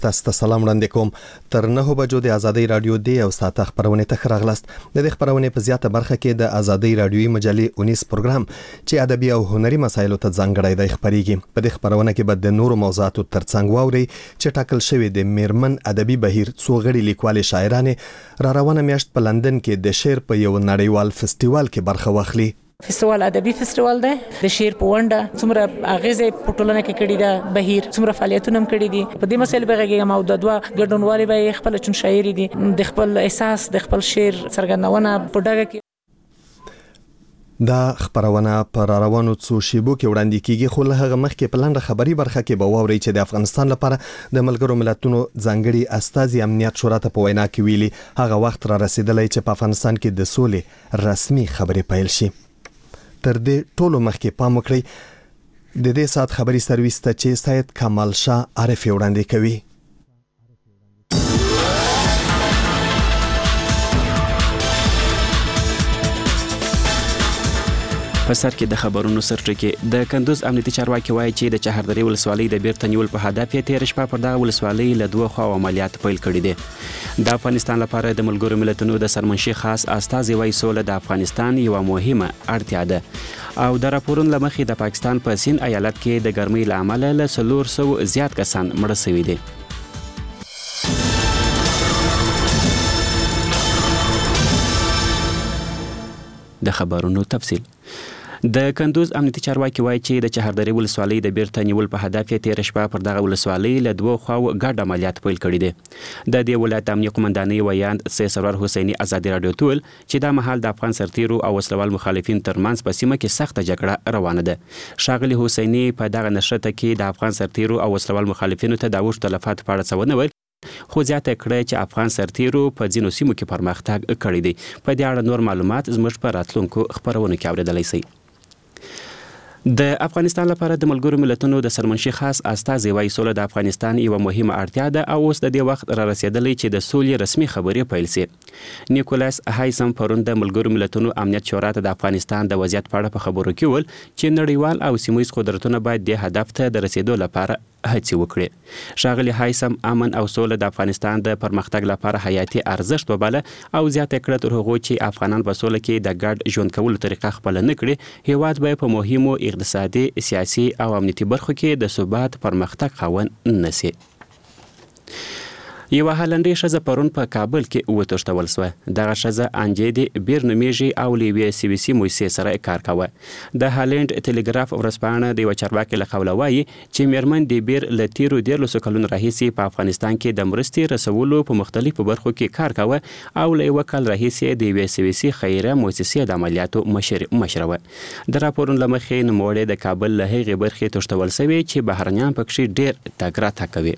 تاسو ته سلام وړاندې کوم. تر 9 بجو د ازادي رادیو دی او ساته خبرونه ته راغلاست. د دې خبرونه په زیاته برخه کې د ازادي رادیوي مجلې 19 پروګرام چې ادبي او هنري مسایلو ته ځانګړی دی خبريږي. په دې خبرونه کې به د نورو موضوعاتو ترڅنګ واوري چې ټاکل شوی د میرمن ادبي بهیر څو غړي لیکوال شاعرانه را روانه میاشت په لندن کې د شعر په یو نړیوال فستیوال کې برخه واخلي. فستیوال ادبي فستیوال دی د شعر په ونډه څومره اغیزه په ټولنه کې کړي ده بهیر څومره فعالیتونه هم کړي دي په دې مسایل به غږیږم او د دوه ګډونوالي به خپل چون شاعر دي د خپل احساس د خپل شعر څرګندونه په ډګه کې دا خبرونه پر روانو څو شیبو کې وړاندې کیږي خو له هغه مخکې په لنډه خبري برخه کې به واوري چې د افغانستان لپاره د ملګرو ملتونو ځانګړي استازي امنیت شورا ته په وینا کې ویلي هغه وخت را رسیدلی چې په افغانستان کې د سولې رسمي خبرې پیل شي. تر دې ټولو مخکې پام وکړئ د دې سات خبري سرویس ته چې سید کمال شاه عارف وړاندې کوي. په سر کې د خبرونو سرټکی د کندوز امنیتي چارواکي وایي چې د چهردری ولسوالۍ د بیرته نیول په هدف یې تیر شپه پر دغه ولسوالۍ له دوه خوا عملیات پیل کړي دي. د افغانستان لپاره د ملګرو ملتونو د سرمنشي خاص استازي وایي سوله د افغانستان یو مهمه اړتیا ده او د راپورونو لمخې د پاکستان په سین ایالت کې د ګرمۍ له امله له 400 زیات کسان مړه شوي دي. د خبرونو تفصیل د کندوز امنیتي چارواکي وایي چې د چهردری ولسوالۍ د بیرته نیول په هدف یې تیر شپه پر دغه ولسوالۍ له دوه خواو ګډ عملیات پیل کړي دي. د دې ولایت امنیه قومندانۍ ویاند سرور حسیني ازادي رادیو ته ویل چې دا مهال د افغان سرتیرو او وسلوال مخالفین ترمنځ په سیمه کې سخته جګړه روانه ده. ښاغلي حسیني په دغه نشرته کې د افغان سرتیرو او وسلوال مخالفینو ته د اوښتو تلفات په اړه څه ونه ویل خو زیاته کړه چې افغان سرتیرو په ځینو سیمو کې پرمختګ کړی دی. په دې اړه نور معلومات زموږ په راتلونکو خبرونو کې اورېدلی شئ. د افغانستان لپاره د ملګرو ملتونو د سرمنشي خاص استازي وایي سوله د افغانستان یو مهمه اړتیا ده او اوس د دې وخت را رسیدلی چې د سولې رسمي خبرې پیل شي. نیکولاس هایسم پرون د ملګرو ملتونو امنیت شورا ته د افغانستان د وضعیت په اړه په خبرو کې ویل چې نړیوال او سیمه‌ییز قدرتونه باید د هدف ته د رسیدو لپاره هڅې وکړي. ښاغلي هایسم امن او سوله د افغانستان د پرمختګ لپاره حیاتي ارزښت وباله او زیاته کړه تر هغو چې افغانان په سوله کې د ګډ ژوند کولو طریقه خپله نه کړي هیواد به په مهمو اقتصادي سیاسي او امنیتي برخو کې د ثبات پرمختګ خاوند نشي. یوه هالنډۍ ښځه پرون په کابل کې وتښتول شوه. دغه ښځه انجې بیر نومیږي او له یوې CBC مؤسسې سره کار کوه. د هالند ټلګراف ورځپاڼه د یوه چارواکي له قوله وایي چې میرمن د بیر له تیرو 13 کلونو راهیسې په افغانستان کې د مرستې رسولو په مختلفو برخو کې کار کوه او له یوه کال راهیسې د یوې CBC خیریه مؤسسې د عملیاتو مشره وه. د راپورونو له مخې نوموړې د کابل له هغې برخې تښتول شوې چې بهرنیان پکښې ډېر تګ راتګ کوي.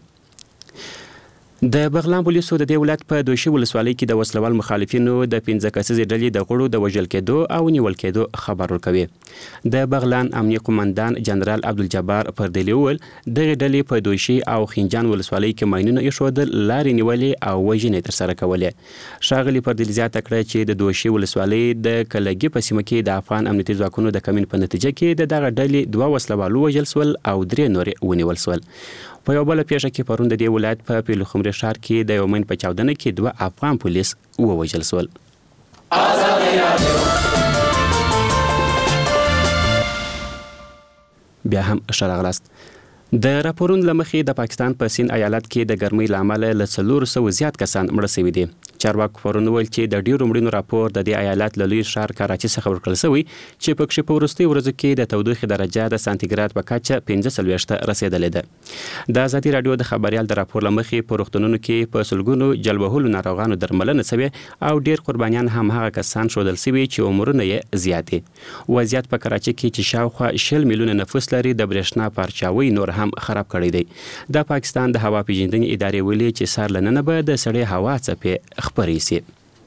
د بغلان پولیسو د دې ولایت په دوشي ولسوالۍ کې د وسلوال مخالفینو د 15 کسیزې ډلې د غړو د وژل کېدو او نیول کېدو خبر ورکوي. د بغلان امنیه قومندان جنرال عبدالجبار پردیلي وویل دغې ډلې په دوشي او خنجان ولسوالۍ کې ماینونه ایښودل، لارې نیولې او وژنې ترسره کولې. ښاغلي پردیلي زیاته کړه چې د دوشي ولسوالۍ د کلګي په سیمه کې د افغان امنیتي ځواکونو د کمین په نتیجه کې د دغه ډلې 2 وسلوالو وژل شول او 3 نورې ونیول شول. په یو بله پیښه کې پرون د دې ولایت په پیلخمري ښار کې د یو مین په چاودنه کې 2 افغان پولیس ووژل شول. بیا هم ښه راغلاست. د راپورونو له مخې د پاکستان په سین ایالت کې د ګرمۍ له امله له 400 زیات کسان مړه شوي دي. چارواکو پرون ویل چې د ډېرو مړینو راپور د دې ایالت له لوی ښار کراچي څخه ورکړل شوی چې پکښې په وروستیو ورځو کې د تودوخې درجه د سانتیګراد په کچه 45 رسېدلې ده. د ازادي راډیو د خبریال د راپور له مخې په روغتونونو کې په سلګونو جل وهلو ناروغانو درملنه شوې او ډېر قربانیان هم هغه کسان ښودل شوي چې عمرونه یې زیات دي. وضعیت په کراچي کې چې شاوخوا 20 میلیونه نفوس لري د برېښنا پارچاوۍ نور هم خراب کړی دی. د پاکستان د هوا پیژندنې ادارې ویلي چې سهار له ننه به د سړې هوا څپې خپرې شي.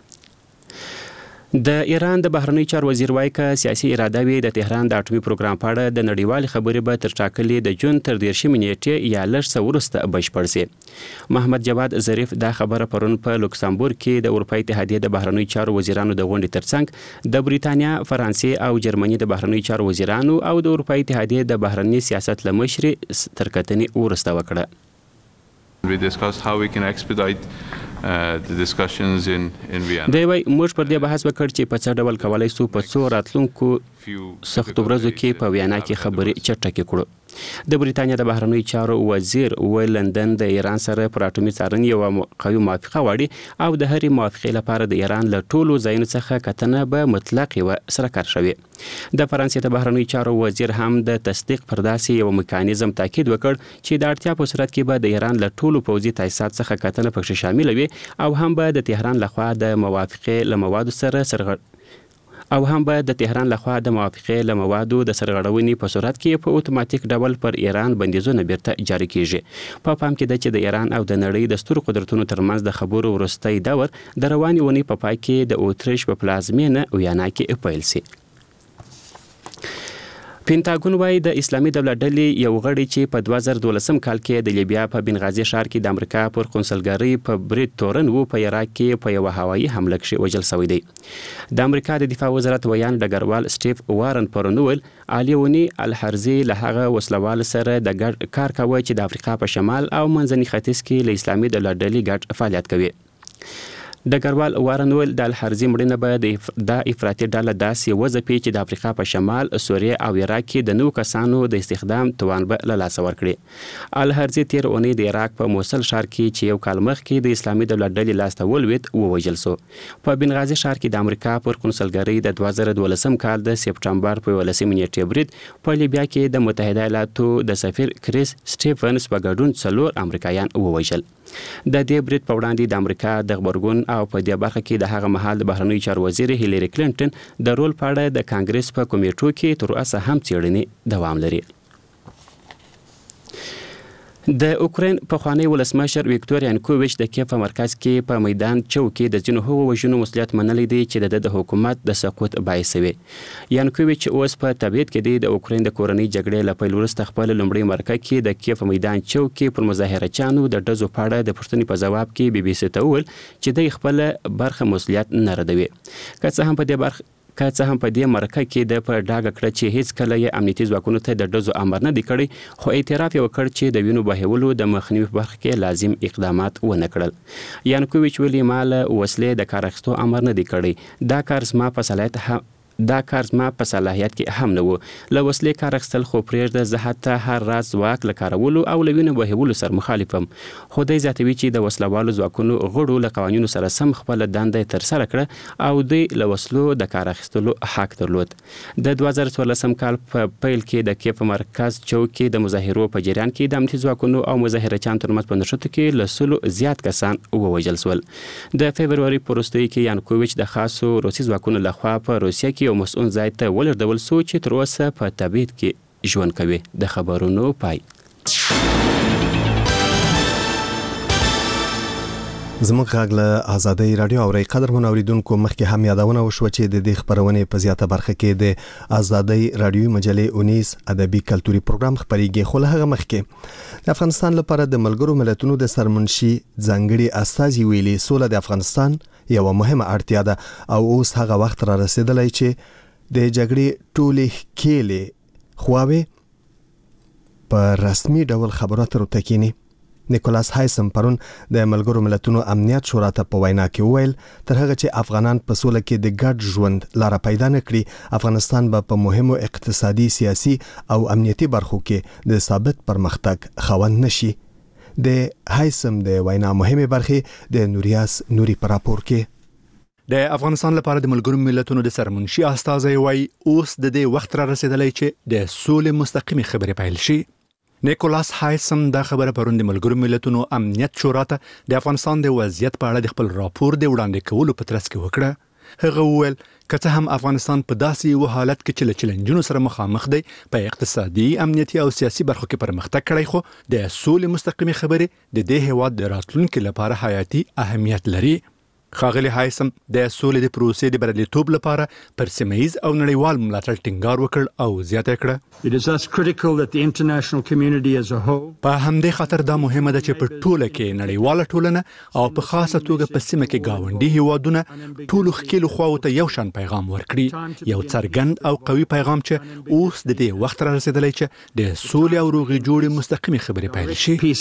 د ایران د بهرنی چارو وزیر وایي که سیاسي اراده وي د تهران د اټومي پروګرام په اړه د نړیوالې خبرې به تر ټاکلې د جون تر 13 نیټې یا لږ څه وروسته بشپړ شي. محمد جواد ظریف دا خبره پرون په لوکسامبورګ کې د اروپا اتحادیې د بهرنی چارو وزیرانو د غونډې ترڅنګ د بریتانیا، فرانسې او جرمني د بهرنی چارو وزیرانو او د اروپا اتحادیې د بهرني سیاست له مشرې تر کتنې وروسته وکړه. We discussed how we can expedite the discussions in Vienna. دی وای موږ پر دې بحث وکړ چې په څه ډول کولای شو په څو راتلونکو سختو ورځو کې په ویانا کې خبرې چټکې کړو. د بریتانیا د بهرنیو چارو وزیر ویل لندن د ایران سره پر اټومي څارنې یو قوي موافقه غواړي او د هرې موافقې لپاره د ایران له ټولو ځایونو څخه کتنه به مطلق یوه سره کار شوي. د فرانسې د بهرنیو چارو وزیر هم د تصدیق پر داسې یو میکانیزم تاکید وکړ چې د اړتیا په صورت کې به د ایران له ټولو پوځي تاسیسات څخه کتنه پکې شامله وي او هم به د تهران لخوا د موافقې له موادو سره د سرغړونې په صورت کې په اتوماتیک ډول پر ایران بندیزونه بیرته جاری کیږي. په پام کې ده چې د ایران او د نړۍ د سترو قدرتونو ترمنځ د خبرو وروستی دور د روانې اونۍ په پای کې د اوتریش په پلازمینه ویانا کې پیل شي. پینټاګون وايي د اسلامي دولت ډلې یو غړی چې په 2012 کال کې د لیبیا په بنغازي ښار کې د امریکا پر قونسلګرۍ په برید تورن وو په عراق کې په یو هوایي حمله کې وژل شوی دی. د امریکا د دفاع وزارت ویان ډګروال سټیف وارن پرونول الیونی الحرزي له هغه وسلوال سره د ګډ کار کوي چې د افریقا په شمال او منځني ختیځ کې له اسلامي دولت ډلې ګډ فعالیت کوي. ډګروال وارن ویل د الحرزي مړینه به د افراطي ډله داسې وځپي چې د افریقا په شمال، سوریه او عراق کې د نوو کسانو د استخدام توان به له لاسه ورکړي. الحرزي تیر اونۍ د عراق په موصل ښار کې چې یو کال مخکې د اسلامي دولت ډلې لاسته ولوېد ووژل شو. په بنغازي ښار کې د امریکا پر قونسلګرۍ د 2012 کال د سپټمبر په 11 نیټې برید په لیبیا کې د متحده ایالاتو د سفیر کریس سټیفنز په ګډون 4 امریکایان ووژل. د دې برید په وړاندې د امریکا د غبرګون او په دې برخه کې د هغه مهال د بهرنیو چارو وزیر هیلری کلینټن د رول په اړه د کانګرس په کمیټو کې تر اوسه هم څېړنې دوام لري. د اوکراین پخوانی ولسمشر ویکتور یانکوویچ د کیف په مرکز کې په میدان چوک کې د ځینو هغو وژنو مسؤلیت منلی دی چې د حکومت د سقوط باعث وي. یانکوویچ اوس په تبعید کې دی د اوکراین د کورنۍ جګړې له پیل وروسته خپل لومړی مرکه کې د کیف په میدان چوک کې پر مظاهرچیانو د ډزو په اړه د پوښتنې په ځواب کې بي بي سي ته وویل چې دوی خپل برخه مسؤلیت نه ردوي. که څه هم په دې مرکه کې د په ډاګه کړه چې هیڅ کله یې امنیتي ځواکونو ته د ډزو امر نه دی کړی، خو اعتراف یې وکړ چې د وینو بهولو د مخنیوي په برخه کې لازم اقدامات ونه کړل. یانکوویچ ویلي ما له وسلې د کار اخیستو امر نه دی کړی. دا کار زما په صلاحیت کې هم نه و. له وسلې کار اخیستل خو پرېږده، زه حتی هر راز ځواک له کارولو او له وینو بهولو سره مخالفم. خو دی زیاتوي چې د وسلوالو ځواکونو غړو له قوانینو سره سم خپله دنده ترسره کړه او دوی له وسلو د کار اخیستلو حق درلود. د 2014 کال په پیل کې د کیف مرکز چوک کې د مظاهرو په جریان کې د امنیتي ځواکونو او مظاهرچیانو ترمنځ په نښتو کې له 100 زیات کسان ووژل شول. د فبروري په وروستیو کې یانکوویچ د خاصو روسي ځواکونو لخوا په روسیه کې یو مسؤل ځای ته ولېږدول شو چې تر اوسه په تبعید کې ژوند کوي. د خبرونو پای. زموږ غږ له آزادۍ رادیو اوري. قدرمن اوریدونکو، مخکې هم یادونه وشوه چې د دې خبرونې په زیاته برخه کې د آزادۍ رادیو مجلې 19 ادبي کلتوري پروګرام خبريږي. خو له هغه مخکې د افغانستان لپاره د ملګرو ملتونو د سرمنشي ځانګړي استازي ویلي سوله د افغانستان یو مهمه اړتیا ده او اوس هغه وخت را رسیدلی چې د جګړې ټولې کېلې خواوې په رسمي ډول خبرو اترو ته کینی. نیکولاس هایسم پرون د ملګرو ملتونو امنیت شورا ته په وینا کې وویل تر هغه چې افغانان په سوله کې د ګډ ژوند لاره پیدا نکړي، افغانستان به په مهمو اقتصادي، سیاسي او امنیتي برخو کې د ثابت پرمختګ خاوند نشي. د هایسم د وینا مهمه برخه د نوریاس نوري پر راپور کې د افغانستان لپاره د ملګرو ملتونو د سرمنشي استازي وایي اوس د دې وخت را رسیدلی چې د سولې مستقیمي خبرې پیل شي. نیکولاس هایسم دا خبره پرون د ملګرو ملتونو امنیت شورا ته د افغانستان د وضعیت په اړه د خپل راپور د وړاندې کولو په ترڅ کې وکړه. هغه وویل که څه هم افغانستان په داسې یو حالت کې چې له چیلنجونو سره مخامخ دی، په اقتصادي، امنیتي او سیاسي برخو کې پرمختګ کړی، خو د سولې مستقیمي خبرې د دې هیواد د راتلونکي لپاره حیاتي اهمیت لري. ښاغلي هایسم د سولې د پروسې د بریالیتوب لپاره پر سیمه ییز او نړیوال ملاتړ ټینګار وکړ او زیاته کړه په همدې خاطر دا مهمه ده چې په ټوله کې نړیواله ټولنه او په خاصه توګه په سیمه کې گاونډي هیوادونه ټولو ښکیلو خواو ته یو شان پیغام ورکړي، یو څرګند او قوي پیغام چې اوس د دې وخت را رسیدلی چې د سولې او روغې جوړې مستقیمې خبرې پیل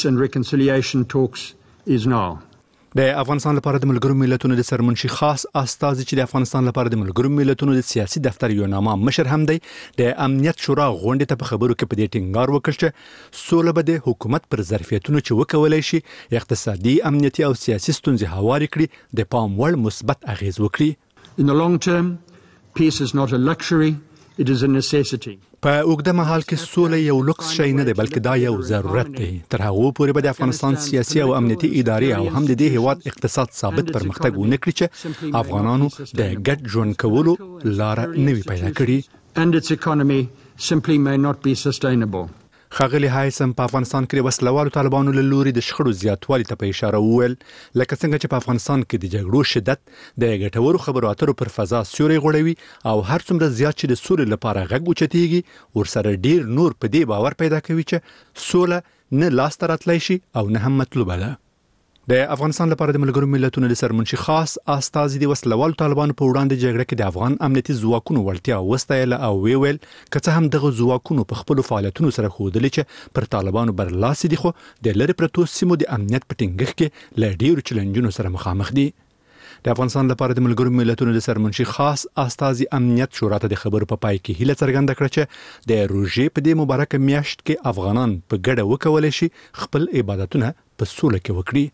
شي. د افغانستان لپاره د ملګرو ملتونو د سرمنشي خاص استازي چې د افغانستان لپاره د ملګرو ملتونو د سیاسي دفتر یو نامه مشر هم دی، د امنیت شورا غونډې ته په خبرو کې په دې ټینګار وکړ چې سوله به د حکومت پر ظرفیتونو چې وکولای شي اقتصادي، امنیتي او سیاسي ستونزې هوارې کړي د پام وړ مثبت اغیز وکړي. In the long term, peace is not a luxury, it is a necessity. په اوږده مهال کې سوله یو لوکس شی نه دی بلکې دا یو ضرورت دی. تر هغه پورې به د افغانستان سیاسي او امنیتي ادارې او هم د دې هیواد اقتصاد ثابت پرمختګ ونه کړي چې افغانانو د ګډ ژوند کولو لار نه وي پیدا کړي. And its economy simply may not be sustainable. ښاغلي هایسم په افغانستان کې د وسلوالو طالبانو له لوري د شخړو زیاتوالي ته په اشاره وویل، لکه څنګه چې په افغانستان کې د جګړو شدت د ګټورو خبرو اترو پر فضا سیوری غوړوي او هر څومره زیات چې د سولې لپاره غږ اوچتېږي ورسره ډیر نور په دې باور پیدا کوي چې سوله نه لاسته راتلی شي او نه هم مطلوبه ده. د افغانستان لپاره د ملګرو ملتونو د سرمنشي خاص استازي د وسلوالو طالبانو په وړاندې جګړه کې د افغان امنیتي ځواکونو وړتیا وستایله او ویل که څه هم دغه ځواکونو په خپل فعالیتونو سره ښودلي چې پر طالبانو برلاسي دي، خو د لرې پرتو سیمو د امنیت په ټینګښت کې له ډیرو چیلنجونو سره مخامخ دي. د افغانستان لپاره د ملګرو ملتونو د سرمنشي خاص استازي امنیت شورا ته د خبرو په پای کې هیله څرګنده کړه چې د روژې په دې مبارکه میاشت کې افغانان په ګډه وکولای شي خپل عبادتونه په سوله کې وکړي.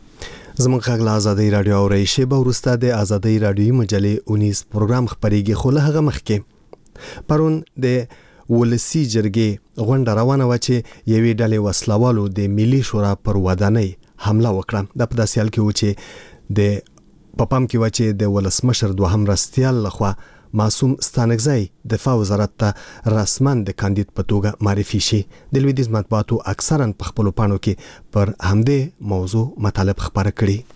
زموږ غږ له ازادۍ راډیو او شیبه وروسته د ازادۍ راډیوي مجلې 19 پروګرام خپرېږي، خو له هغه مخکې پرون د ولسی جرګې غونډه روانه وه چې یوې ډلې وسلوالو د ملي شورا پر ودانۍ حمله وکړه. دا په داسې حال کې و چې د په پام کې و چې د ولسمشر دوهم رستیال لخوا معصوم ستانکزی دفاع وزارت ته رسمن د کاندید په توګه معرفي شي. د لویدیځ مطبوعاتو اکثرا په خپلو پاڼو کې پر همدې موضوع مطالب خپاره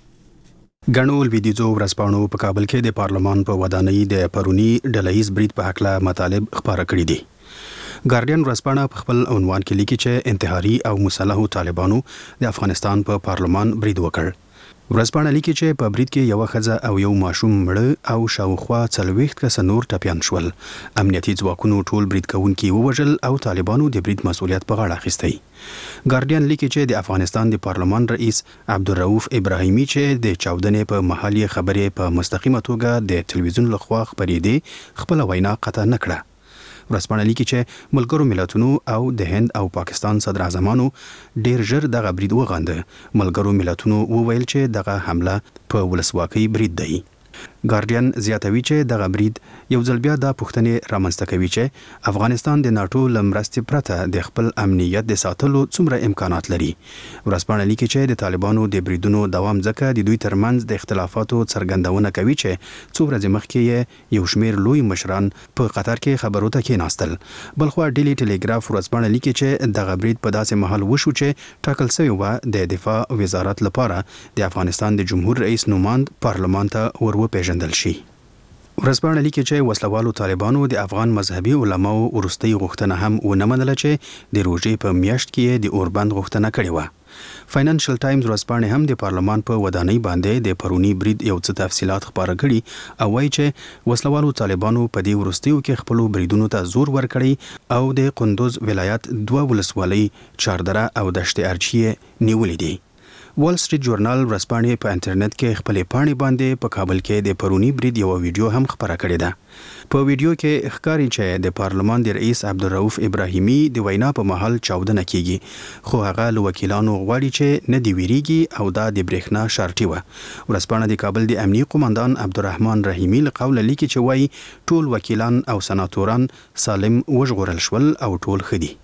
کړي. ګڼو لویدیځو ورځپاڼو په کابل کې د پارلمان په ودانۍ د پرونی ډلهیز برید په هکله مطالب خپاره کړي دي. ګارډین ورځپاڼه په خپل عنوان کې لیکي چې انتحاري او مسلحو طالبانو د افغانستان په پارلمان برید وکړ. ورځپاڼه لیکي چې په برید کې یو ښځه او یو ماشوم مړه او شاوخوا 40 کسه نور ټپیان شول. امنیتي ځواکونو ټول برید کوونکي ووژل او طالبانو د برید مسؤلیت په غاړه اخیستی. ګارډین لیکي چې د افغانستان د پارلمان رئیس عبدالرؤف ابراهیمي چې د چاودنې په محل خبرې په مستقیمه توګه د تلویزیون لخوا خپرېدې خپل وینا قطع نه کړه. ورځپاڼه لیکي چې ملګرو ملتونو او د هند او پاکستان صدر اعظمانو ډیر ژر دغه برید وغانده. ملګرو ملتونو وویل چې دغه حمله په ولسواکۍ برید دی. ګارډین زیاتوي چې دغه برید یو ځل بیا د پوښتنې رامنځته کوي چې افغانستان د ناتو له مرستې پرته د خپل امنیت د ساتلو څومره امکانات لري. ورځپاڼه لیکي چې د طالبانو د بریدونو دوام ځکه د دوی ترمنځ د اختلافاتو څرګندونه کوي چې څو ورځې مخکې یو شمېر لوی مشران په قطر کې خبرو ته کېناستل. بلخوا ډیلی ټیلیګراف ورځپاڼه لیکي چې دغه برید په داسې مهال وشو چې ټاکل شوی و د دفاع وزارت لپاره د افغانستان د جمهور رئیس نوماند پارلمان ته وروپېژندل شي. ورځپاڼه لیکي چې وسلوالو طالبانو د افغان مذهبي علماو وروستۍ غوښتنه هم ونه منله چې د روژې په میاشت کې د اوربند غوښتنه کړې وه. فاینانشل ټایمز ورځپاڼه هم د پارلمان په ودانۍ باندې د پرونی برید یو څه تفصيلات خبره کړي او وایي چې وسلوالو طالبانو په دې وروستیو کې خپل بریدونو ته زور ورکړي او د قندوز ولایت 2 ولسوالۍ چاردره او دشت ارچی نیولې دي. وال سټریټ جورنال ورځپاڼې په انټرنیټ کې خپلې پاڼې باندې په کابل کې د پرونی برید یو ویډیو هم خبره کړې ده. په ویډیو کې ښکاري چې د پارلمان د رئیس عبدالرؤف ابراهیمي د وینا په محل چاودنه کیږي، خو هغه له وکیلانو غواړي چې نه دی ویریږي او دا د برېښنا شارټي وه. ورځپاڼه د کابل د امنیي قومندان عبدالرحمن رحیمي له قوله لیکي چې وایي ټول وکیلان او سناتوران سالم وژغورل شول او ټول ښه دي.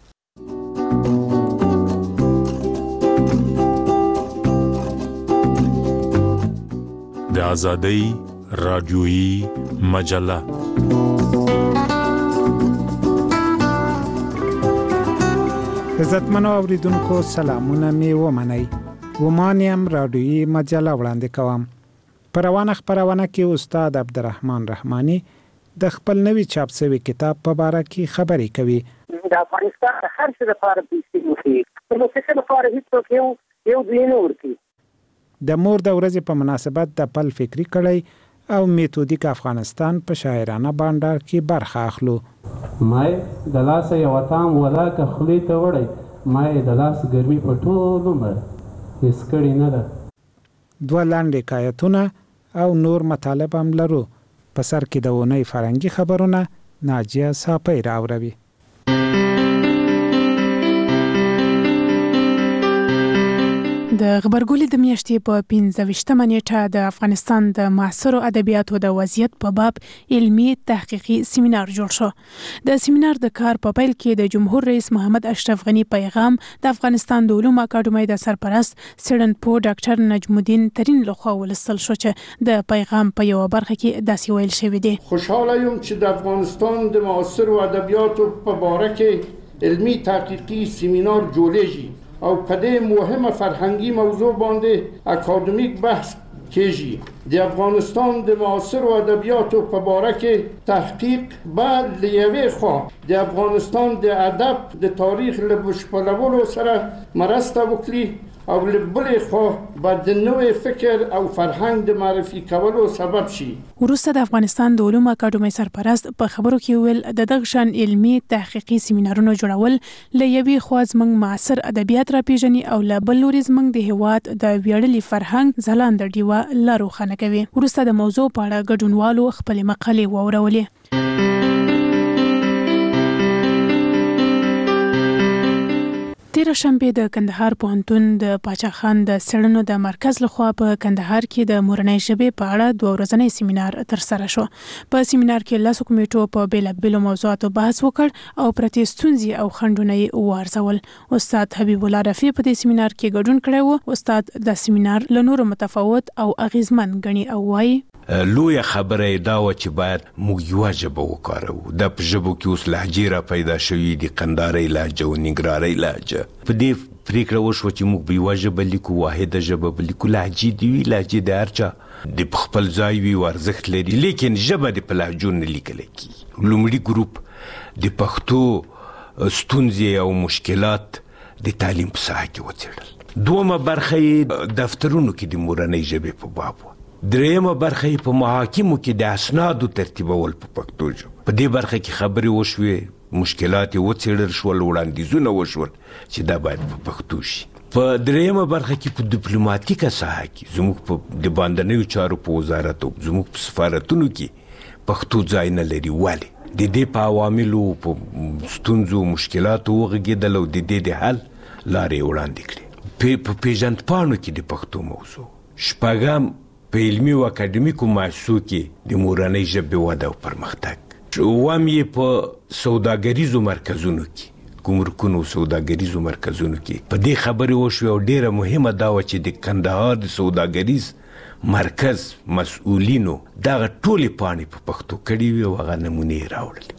د ازادۍ راډیویی مجله. عزتمنو اوریدونکو سلامونه می ومنئ. ومانیم راډیویی مجله وړاندې کوم. په روانه خپرونه کې استاد عبدالرحمن رحماني د خپل نوي چاپ شوي کتاب په اړه کې خبرې کوي. د افغانستان هر څه لپاره پیسې وکړي، د موسیقۍ لپاره هیڅ یو دوی نه ورکړي. د مور د ورځې په مناسبت د پل فکری کړی او میتودیک افغانستان په شاعرانه بانډار کې برخه اخلو. مای د لاس یو تام ولاکه خلی ته وړي، مای د لاس ګرمي په ټول عمر هیڅ کړی نه ده. دوه لاندې حکایتونه او نور مطالب هم لرو. په سر کې د اونۍ فرنګي خبرونه ناجیه صافی راوړي. د غبرګولي د میاشتې په 15مه نیټه د افغانستان د معاصرو ادبیاتو د وضعیت په باب علمي تحقیقي سیمینار جوړ شو. د سیمینار د کار په پیل کې د جمهور رئیس محمد اشرف غنی پیغام د افغانستان د علومو اکاډمۍ د سرپرست څېړنپوه ډاکټر نجم الدین ترین لخوا ولستل شو چې د پیغام په یو برخه کې داسې ویل شوی دی: خوشحاله یم چې د افغانستان د معاصرو ادبیاتو په باره کې علمي تحقیقي سیمینار جوړیږي او په دې مهمه فرهنګي موضوع باندې اکادمیک بحث کیږي. د افغانستان د معاصرو ادبیاتو په باره کې تحقیق بعد له یوې خوا د افغانستان د ادب د تاریخ له بشپړولو سره مرسته وکړي او له بلې خوا به د نوې فکر او فرهنګ د معرفي کولو سبب شي. وروسته د افغانستان د علومو اکاډمۍ سرپرست په خبرو کې ویل د دغه شان علمي تحقیقي سیمینارونو جوړول له یوې خوا زموږ معاصر ادبیات راپیژني او له بل لوري زموږ د هیواد د ویاړلي فرهنګ ځلانده ډیوه لا روښانه کوي. وروسته د موضوع په اړه ګډونوالو خپلې مقالې واورولې. تیر شنبه د کندهار پوهنتون د پاچا خان د څېړنو د مرکز لخوا په کندهار کې د مورنۍ ژبې په اړه 2 ورځنی سیمینار ترسره شو. په سیمینار کې 10 کمیټو په بیلابیلو موضوعاتو بحث وکړ او پرتې ستونزې او خنډونه یې وارزول. استاد حبیب الله رفیع په دې سیمینار کې ګډون کړی و. استاد د سیمینار له نورو متفاوت او اغیزمن ګڼي او وایي: لویه خبره دا و چې باید موږ یوه ژبه وکاروو. د په ژبو کې اوس لهجې را پیدا شوي دي، قندارۍ لهجه او ننګرهارۍ لهجه. په دې پریکړه وشوه چې موږ به یوه ژبه لیکو، واحده ژبه به لیکو. لهجې دي وي، لهجې د هر چا د په خپل ځای وي او ارزښت لري، لیکن ژبه د په لهجو نه لیکلی کېږي. لومړي ګروپ د پښتو ستونزې او مشکلات د تعلیم په ساحه کې وڅېړل. دومه برخه یې دفترونو کې د مورنۍ ژبې په باب وه. درېیمه برخه یې په محاکمو کې د اسنادو ترتیبول په پښتو ژبه. په دې برخه کې خبرې وشوې، مشکلات یې وڅېړل شول، وړاندیزونه وشول چې دا باید په پښتو شي. په درېیمه برخه کې په ډیپلوماتیکه ساحه کې زموږ په د باندنیو چارو په وزارت او زموږ په سفارتونو کې پښتو ځای نه لري. ولې؟ د دې په عواملو، په ستونزو، مشکلاتو وغږېدل او د دې د حل لارې وړاندې کړې. په پیژندپاڼو کې د پښتو موضوع. شپږم، په علمي او اکاډمیکو مؤسسو کې د مورنۍ ژبې وده او پرمختګ. اووم یې په سوداګریزو مرکزونو کې، ګمرکونو سوداګریزو مرکزونو کې په دې خبرې وشوې او ډیره مهمه دا وه چې د کندهار د سوداګریز مرکز مسؤلینو دغه ټولې پاڼې په پښتو کړې وي او هغه نمونې یې راوړلې.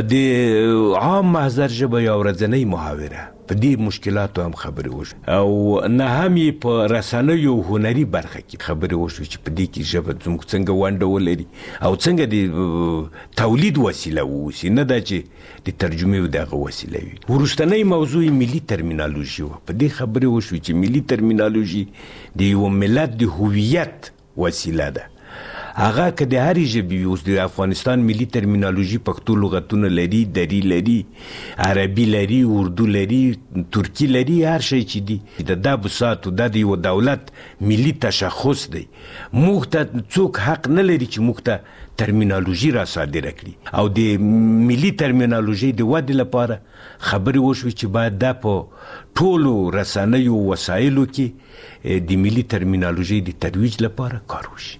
د عام محضر ژبه یا ورځنۍ محاوره په دې مشکلاتو هم خبرې وشوې او نه هم یې په رسنیو او هنري برخه کې خبرې وشوې چې په دې کې ژبه زموږ څنګه ونډه ولري او څنګه د تولید وسیله واوسي، نه دا چې د ترجمې او دغه وسیله وي. وروستنۍ موضوع ملي ترمینالوژي وه. په دې خبرې وشوې چې ملي ترمینالوژي د یو ملت د هویت وسیله ده. هغه که د هرې ژبې وي، اوس د افغانستان ملي ترمینالوژي پښتو لغتونه لري، دری لري، عربي لري، اردو لري، ترکي لري، هر شی چې دي د دا بساطو دا د یو دولت ملي تشخص دی. موږ ته څوک حق نه لري چې موږ ته ترمینالوژي را صادره کړي او د ملي ترمینالوژي د ودې لپاره خبرې وشوې چې باید دا په ټولو رسنیو وسایلو کې د ملي ترمینالوژي د ترویج لپاره کار وشي.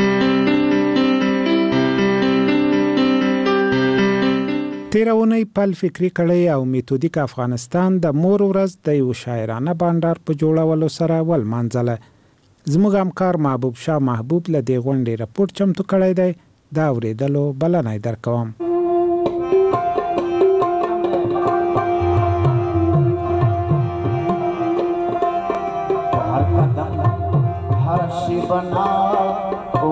تیرونی پل فکری کړی او میتودیک افغانستان د مور ورځ د یو شاعرانه بانډار په جوړولو سره ولمانځله. زموږ همکار محبوب شاه محبوب له دې غونډې راپورټ چمتو کړی دی. دا اورېدلو بلنه یې درکوم. هر قدم هر شی بنا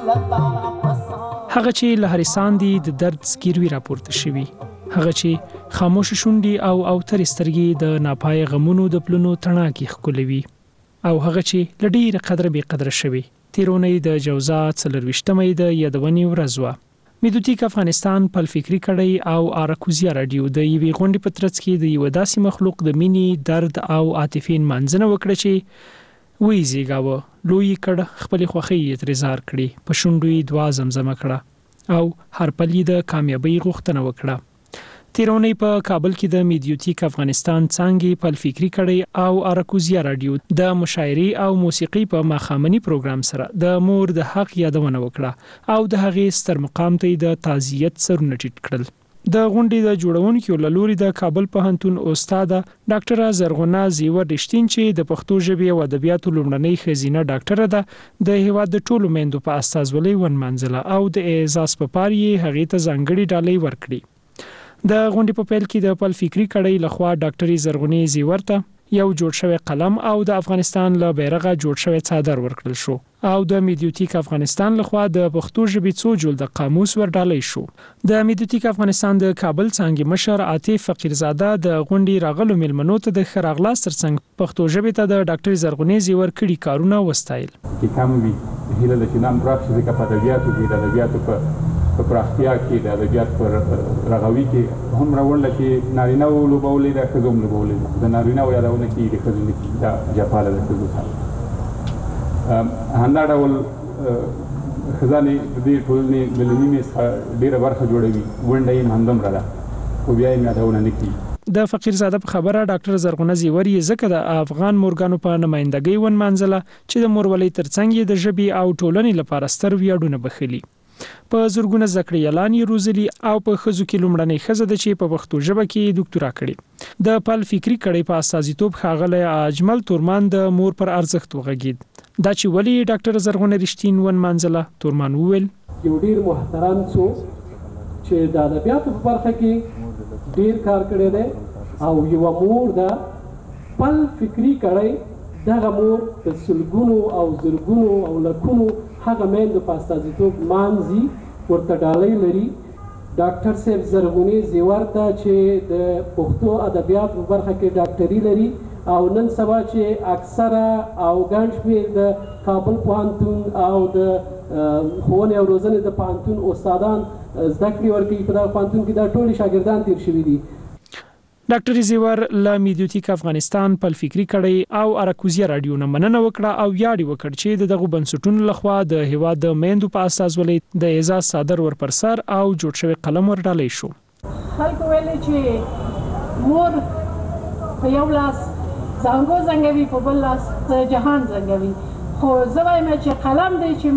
هغه چې له هریسان دي د درد سکیروي راپورته شوی، هغه چې خاموش شونډي او تر سترګې د ناپای غمونو د پلونو تڼاکي خکولوي، او هغه چې لډیر قدر به قدر شوی. تیرونی د جوزا 24مې د یادونې ورځ و. میدوتیک افغانستان په فکری کړي او آراکوزیا رادیو د یوې غونډې په ترڅ کې د یو داسې مخلوق د مینی درد او عاطفین منځنه وکړه چې وی زیګاوه لوی کړه خپل خوخي اعتراض کړي په شونډوي دوا زمزمه کړه او هر پلی د کامیابی غوښتنه وکړه. تیرونی په کابل کې د میدیوتیک افغانستان څنګه په فکری کړي او آراکوزیا رادیو د مشاعري او موسیقي په ماخامنی پروګرام سره د مور د حق یادونه وکړه او د هغې ستر مقام ته د تعزیت سرونه ټیټ کړل. د غونډې د جوړونکو لوري د کابل پوهنتون استاد ډاکټر زرغونه زیور رښتین چې د پښتو ژبې او ادبیاتو لومړنۍ خزینه ډاکټر ده د هیواد د ټولو میندو په استازولۍ ون منځله او د اعزاز په پاری هغې ته ځانګړي ډالۍ ورکړي. د غونډې په پیل کې د پل فکری کړي لخوا ډاکټر زرغونی زیور ته یو جوړ شوی قلم او د افغانستان له بیرغه جوړ شوی څادر ورکړل شو او د میدیوتیک افغانستان لخوا د پښتو ژبې څو جلد قاموس ورډالۍ شو. د میدیوتیک افغانستان د کابل څنګه مشر عاطف فقیرزاده د غونډې راغلو ملمنو ته د خراغلاس ترڅنګ پښتو ژبې ته د ډاکټر زرغونی زیور کړي کارونه وستایل. کې کم وی هیله د چنان راځي چې په ادبیاتو کې د ادبیاتو په پراختیا کې د ادبیات پر رغوي کې هم راوړل چې نارینه ولوبولې د خزوم لوبولې د نارینه یادونه کې د خزوم کې د جفاله د خزوم هندا ډول خزانه د دې ټولنې ملي میس ډیره برخه جوړوي ونډه یې مندم را ده او بیا یې یادونه نکړي. د فقیرزاده په خبره ډاکټر زرغونه زیور یې ځکه د افغان مورګانو په نمائندګۍ ون منځله چې د مورولۍ ترڅنګ د ژبې او ټولنې لپاره ستر ویاړونه بخلي. په زورګونه زکړې اعلان روزلی او په خزو کې لومړنۍ خزه د چې په پښتو ژبه کې ډاکټرا کړي. د پل فکری کړي په اساسیتوب خاغله اجمل تورمان د مور پر ارزښت وغږید. دا چې ولی ډاکټر زرغونه رښتین ون منځله تورمان وویل یو ډیر محترم څو چې د ادبیاتو په برخه کې ډیر کار کړی دی او یو مور د پل فکری کړي دغه مور د سلګونو او زرګونو او لکونو هغه میندو په استازیتوب مانځي ورته ډالۍ لري. ډاکټر صاحب زرغونی زیور ته چې د پښتو ادبیات په برخه کې ډاکټري لري او نن سبا چې اکثره او ګڼ شمېر د کابل پوهنتون او د ښوونې او روزنې د پوهنتون استادان زده کړې ورکوي په دغه پوهنتون کې دا ټول شاګردان تیر شوي دي. ډاکټر زیور له میدیوتیک افغانستان په فکری کړي او آراکوزیا رادیو نه مننه وکړه او یاړي وکړ چې دغه بنسټونو لخوا د هیواد د میندو په اساسولۍ د اعزاز صادر ور پر سر او جوړ شوی قلم ورډالۍ شو. خلکو ویل چې مور په یو لاس زنګوي په بل لاس جهان زنګوي، خو زه وایم چې قلم دی چې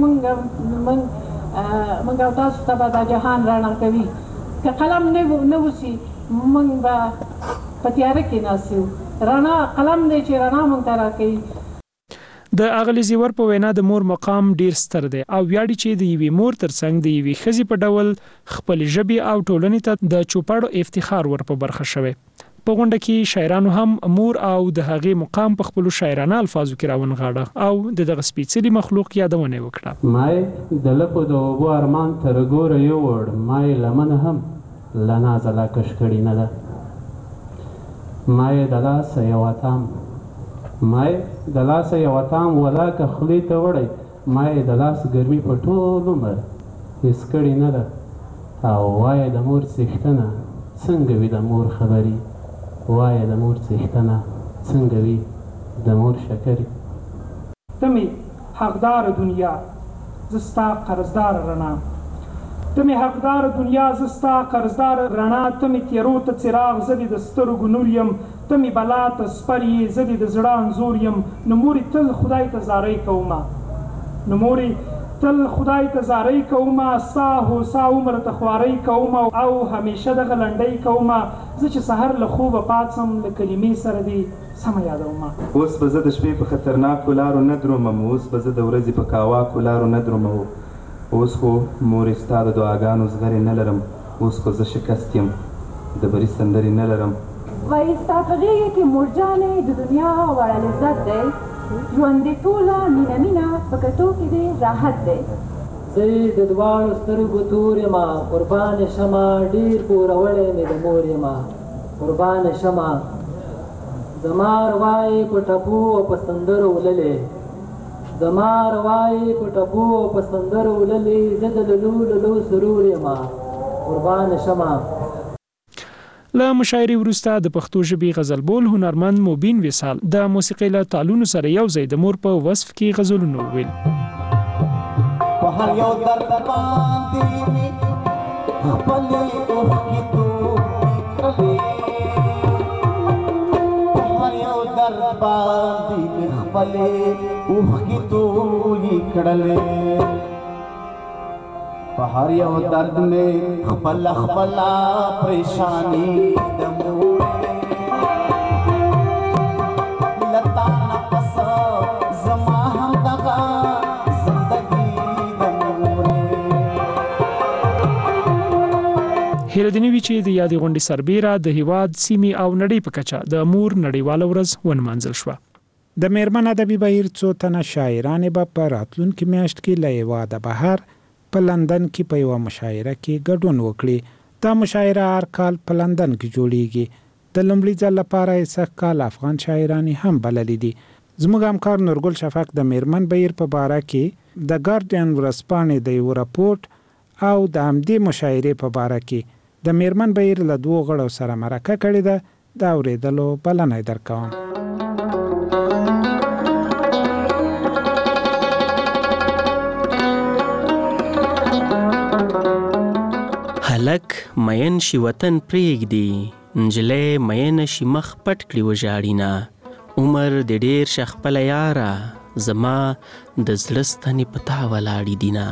موږ او تاسو ته به جهان رڼا کوي. که قلم نه وسی موږ به په تیاره کې ناسو. رڼا قلم دی چې رڼا موږ ته راکوي. د اغلی زیور په وینا د مور مقام ډیر ستر دی او ویاړي چې د یوې مور ترڅنګ د یوې ښځې په ډول خپل ژبې او ټولنې ته د چوپړو افتخار ور په برخه شوی. په غونډه کې شاعرانو هم مور او د هغې مقام په خپل شاعرانه الفاظو کې راونغاړه او دغه سپېڅلي مخلوق یادونه وکړه. مای د لپو د اوبو ارمان تر ګوره یو وړ مای لمن هم لنازله کش کړي نه ده. مای د لاسه یو اتام مای د لاسه یو اتام ولا که خولې ته وړی مای د لاس ګرمي په ټول عمر هېڅ کړي نه ده. او وایه د مور څښتنه څنګه وي د مور خبرې وایه د مور څښتنه څنګه وي د مور شکرې. ته مې حقدار دنیا زه ستا قرضدار رڼا ته مې حقدار دنیا زه ستا قرضدار رڼا ته مې تیرو ته څراغ زه دې د سترګو نور یم ته مې بلا ته سپر یې زه دې د زړه انځور یم. نو مورې تل خدای ته زارۍ کومه نو مورې تل خدای ته زارۍ کومه ستا هوسا عمر ته خوارۍ کومه او همیشه دغه لنډۍ کومه. زه چې سحر له خوبه پاڅم له کلمې سره دې سمه یادومه. اوس به زه د شپې په خطرناکو لارو نه درومم اوس به زه د ورځې په کاواکو لارو نه درومم اوس خو مورې ستا د دعاګانو زغرې نه لرم اوس خو زه شکست یم د بري سندرې نه لرم. وایي ستا په غېږه کې مورجانې د دنیا وړه لذت دی ژوند دې ټوله مینه په کتو کې دې راحت دی. زه د دواړو سترګو تور یمه قربان شمه ډېر پوروړی مې د مور یمه قربان شمه زما روایې په ټپو او په سندرو وللې زما روایې په ټپو او په سندرو وللې زه د لولو سرور یمه قربان شمه. له مشاعرې وروسته د پښتو ژبې غزل بول هنرمند مبین وصال د موسیقۍ له تالونو سره یو ځای د مور په وصف کې غزلونه وویل. په هر یو درد باندې مې خپلې اوښکې تویې کړلې په هر یو درد باندې مې خپلې اوښکې تویې کړلې په هر یو درد مې خپله پریشانی د مورې له تا نه پس زما همدغه زندګي د مورې. هیله دې نه وي چې د یادې غونډې سربیره د هیواد سیمې او نړۍ په کچه د مور نړیواله ورځ ونمانځل شوه. د میرمن ادبي بهیر څو تنه شاعرانې به په راتلونکي میاشت کې له هیواده بهر په لندن کې په یوه مشاعره کې ګډون وکړي. دا مشاعره هر کال په لندن کې جوړیږي. د لومړي ځل لپاره یې سږ کال افغان شاعرانې هم بللي دي. زموږ همکار نورګل شفق د میرمن بهیر په باره کې د ګارډین ورځپاڼې د یو راپورټ او د همدې مشاعرې په باره کې د میرمن بهیر له دوو غړو سره مرکه کړې ده. د اورېدلو بلنه درکوم. هلک مین شي وطن پرېږدي نجلۍ مین شي مخ پټ کړي وژاړينه عمر د ډېر شخ خپله یاره زما د زړه ستنې په تا ولاړې دینه.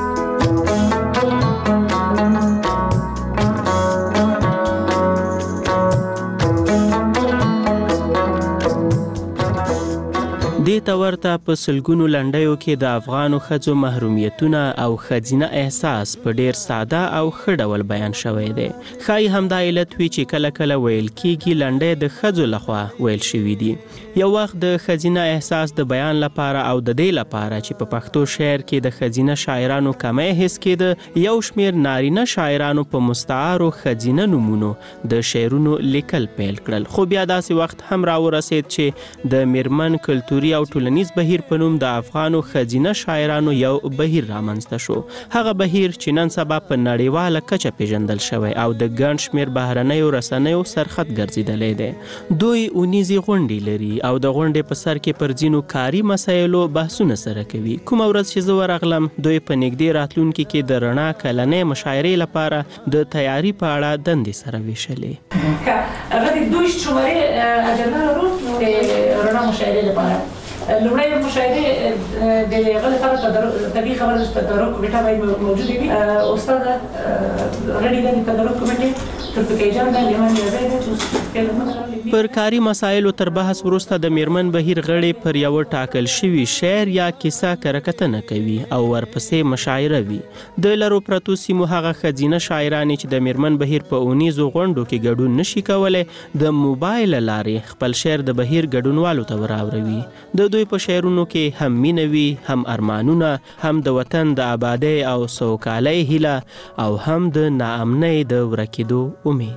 دې ته ورته په سلګونو لنډیو کې د افغانو ښځو محرومیتونه او ښځینه احساس په ډیر ساده او ښه ډول بیان شوی دی. ښایي همدا علت وي چې کله کله ویل کېږي لنډۍ د ښځو لخوا ویل شوي دي. یو وخت د ښځینه احساس د بیان لپاره او د دې لپاره چې په پښتو شعر کې د ښځینه شاعرانو کمی حس کېده یو شمېر نارینه شاعرانو په مستعارو ښځینه نومونو د شعرونو لیکل پیل کړل. خو بیا داسې وخت هم راورسېد چې د میرمن کلتوري او ټولنیز بهیر په نوم د افغانو ښځینه شاعرانو یو بهیر رامنځته شو. هغه بهیر چې نن سبا په نړیواله کچه پیژندل شوی او د ګڼ شمېر بهرنیو رسنیو سرخط ګرځېدلی دی. دوی اونیزې غونډې لري او د غونډې په سر کې پر ځینو کاري مسایلو بحثونه سره کوي. کومه ورځ چې زه ورغلم دوی په نږدې راتلونکي کې د رڼا کلنۍ مشاعرې لپاره د تیاری په اړه دندې سره ویشلې. هغه د دوی شمارې اجنډا لرو د رڼا مشاعرې لپاره لومړی مشاهده د هغه لپاره طبیعي خبره د تدارک کمیټه باید موجوده وي. استاد غړي د تدارک کمیټې ترپکیجان د لیمان یازای د پر کاري مسایلو تر بحث وروسته د میرمن بهیر غړي پر یو ټاکل شوی شعر یا کیسه کرکټنه کوي او ورپسې مشاعره وي. د لرو پرتو سیمو هغه ښځینه شاعرانې چې د میرمن بهیر په اونیزو غونډو کې ګډون نشي کولی د موبایل لارې خپل شعر د بهیر ګډونوالو ته وراوروي. د دوی په شعرونو کې هم مینه وي، هم ارمانونه، هم د وطن د آبادۍ او سوکالۍ هیله او هم د ناامنۍ د ورکېدو امید.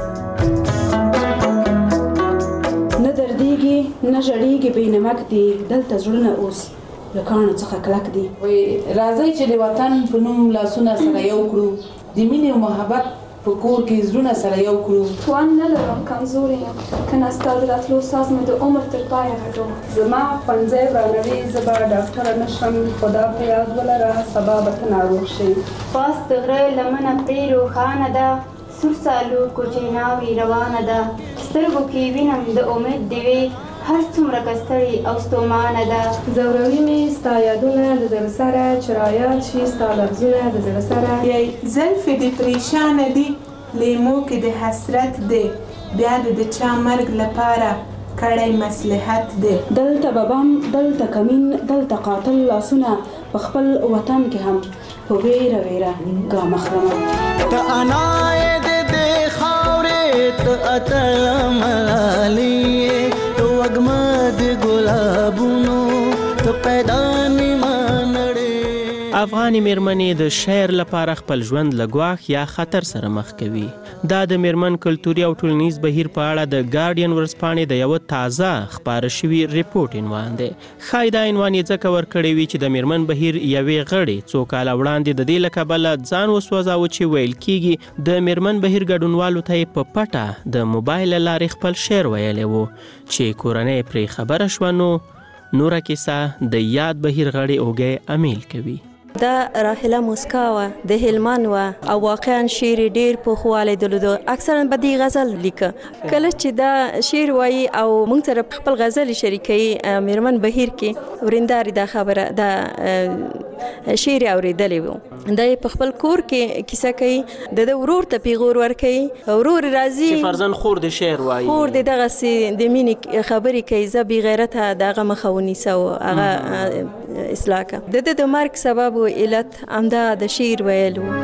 نه دردیږي نه ژړیږي بې نمک دي دلته زړونه اوس له کاڼو څخه کلک دي. راځئ چې د وطن په نوم لاسونه سره یو کړو، د مینې او محبت په کور کې زړونه سره یو کړو. توان نه لرم کمزوري یم کنه ستا د راتلو ساز مې د عمر تر پایه غټوم. زما ښوونځی ورانوي زه به ډاکټره نه شم خدا په یاد ولره سبا به ته ناروغ شې. پاس د غره لمنه پرې روښانه ده سور سالو کوچۍ ناوې روانه ده سترګو کې وینم د امید ډیوې هر څومره کستړې او ستومانه ده. زوروي مې ستا یادونه د زړه سره چې رایاد شي ستا لفظونه د زړه سره. زلفې دې پریشانه دي لیمو کې د حسرت دی بیا د چا مرګ لپاره کړی مصلحت دی. دلته ببم دلته کمین دلته قاتل لاسونه په خپل وطن کې هم په ویره ویره ګامه خرمه. ته انا یې د دې خاورې ته اتل ملالي ته وږمه د ګلابونو ته پیدا نیمه نړۍ. افغاني میرمنې د شعر لپاره خپل ژوند له ګواښ یا خطر سره مخ کوي. دا د میرمن کلتوري او ټولنیز بهیر په اړه د ګارډین ورځپاڼې د یوه تازه خپاره شوي ریپورټ عنوان دی. ښایي دا عنوان یې ځکه ورکړی وي چې د میرمن بهیر یوې غړې څو کاله وړاندې د دې له کبله ځان وسوځاوه چې ویل کېږي د میرمن بهیر ګډونوالو ته یې په پټه د موبایل له لارې خپل شعر ویلی و چې کورنۍ پرې خبره شوه. نو نوره کیسه د یاد بهیر غړي اوږې امیل کوي. دا راحله موسکا وه د هلمند وه او واقعا شعر ډېر پوخوالی درلودو. اکثرا به دې غزل لیکه. کله چې دا شعر وایي او موږ سره خپل غزل شریکوي میرمن بهیر کې ورنداري دا خبره دا شعر اوریدلی و. دا یې په خپل کور کې کیسه کوي د ورور ته پیغور ورکوي. ورور راځي چې فرزند خور د شعر وایي خور د دغسې د مینې خبرې کوي زه بې غیرته د هغه مخه ونیسه و هغه اصلاح کړه. د مرګ سبب علت همدا د شعر ویل و.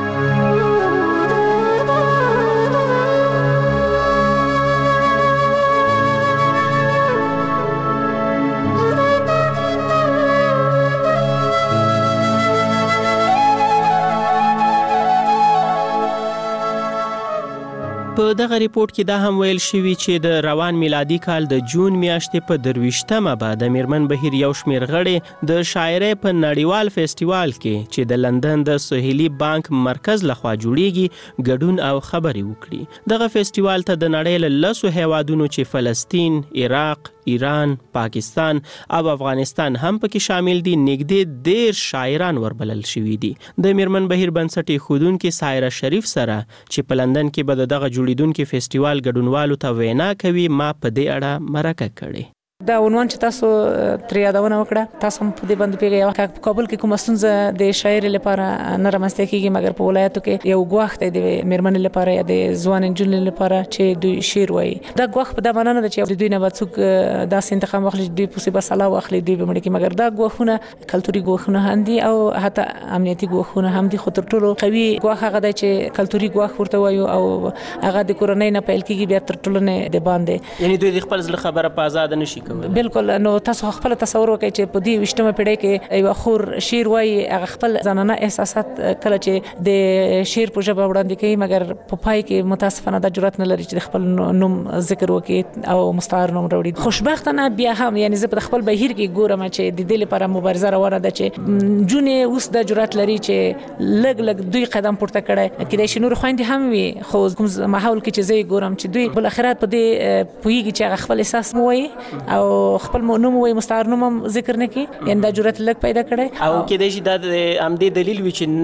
په دغه ریپورټ کې دا هم ویل شوي چې د روان میلادي کال د جون میاشتې په 23مه به د میرمن بهیر یو شمېر غړي د شاعرۍ په نړیوال فیسټیوال کې چې د لندن د سهیلي بانک مرکز لخوا جوړیږي ګډون او خبرې وکړي. دغه فیسټیوال ته د نړۍ له 10 هیوادونو چې فلسطین، عراق، ایران، پاکستان او افغانستان هم پکې شامل دي نږدې 10 شاعران وربلل شوي دي. د میرمن بهیر بنسټ ایښودونکي سایره شریف سره چې په لندن کې به دغه جوړیدونکي فیسټیوال ګډونوالو ته وینا کوي ما په دې اړه مرکه کړې. دا عنوان چې تاسو ترې یادونه وکړه تاسو هم په دې باندې پیږئ په کابل کې کومه ستونزه د شاعر لپاره نه رامنځته کېږي مګر په ولایتو کې یو ګواښ دی د میرمنې لپاره یا د ځوان نجونې لپاره چې دوی شعر وایي. دا ګواښ په دا معنا نه ده چې د دوی نه به څوک داسې انتقام واخلي چې دوی پسې به سلا واخلي دوی به مړه کړي مګر دا ګواښونه کلتوري ګواښونه هم دي او حتی امنیتي ګواښونه هم دي. خو تر ټولو قوي ګواښ هغه دی چې کلتوري ګواښ ورته وایو او هغه د کورنۍ نه پیل کېږي بیا تر ټولنې د باندې یعنی دوی د خپل زړه خبره په آزاده نشي بالکل. نو تاسو خپل تصور وکړئ چې په دې 20مه پیړۍ کې یو خور شعر وایي هغه خپل ځانانه احساسات کله چې د شعر په ژبه وړاندې کوي مګر په پای کې متاسفانه دا جرأت نه لري چې خپل نوم ذکر وکړي او مستعار نوم راوړي. خوشبختانه بیا هم یعنی زه په خپل بهیر کې ګورم چې د دې لپاره مبارزه روانه ده چې جونې اوس د جرأت لري چې لږ دوی قدم پورته کړي کېدای شي نور خويندې هم وي خو کوم ماحول کې چې زه ګورم چې دوی بل اخرات په دې پویږي چې خپل احساس مو وایي او خپل نوم وایي مستعار نوم هم ذکر نه کوي یعنی دا جرأت لږ پیدا کړي او کېدای شي دا د همدې دلیل وي چې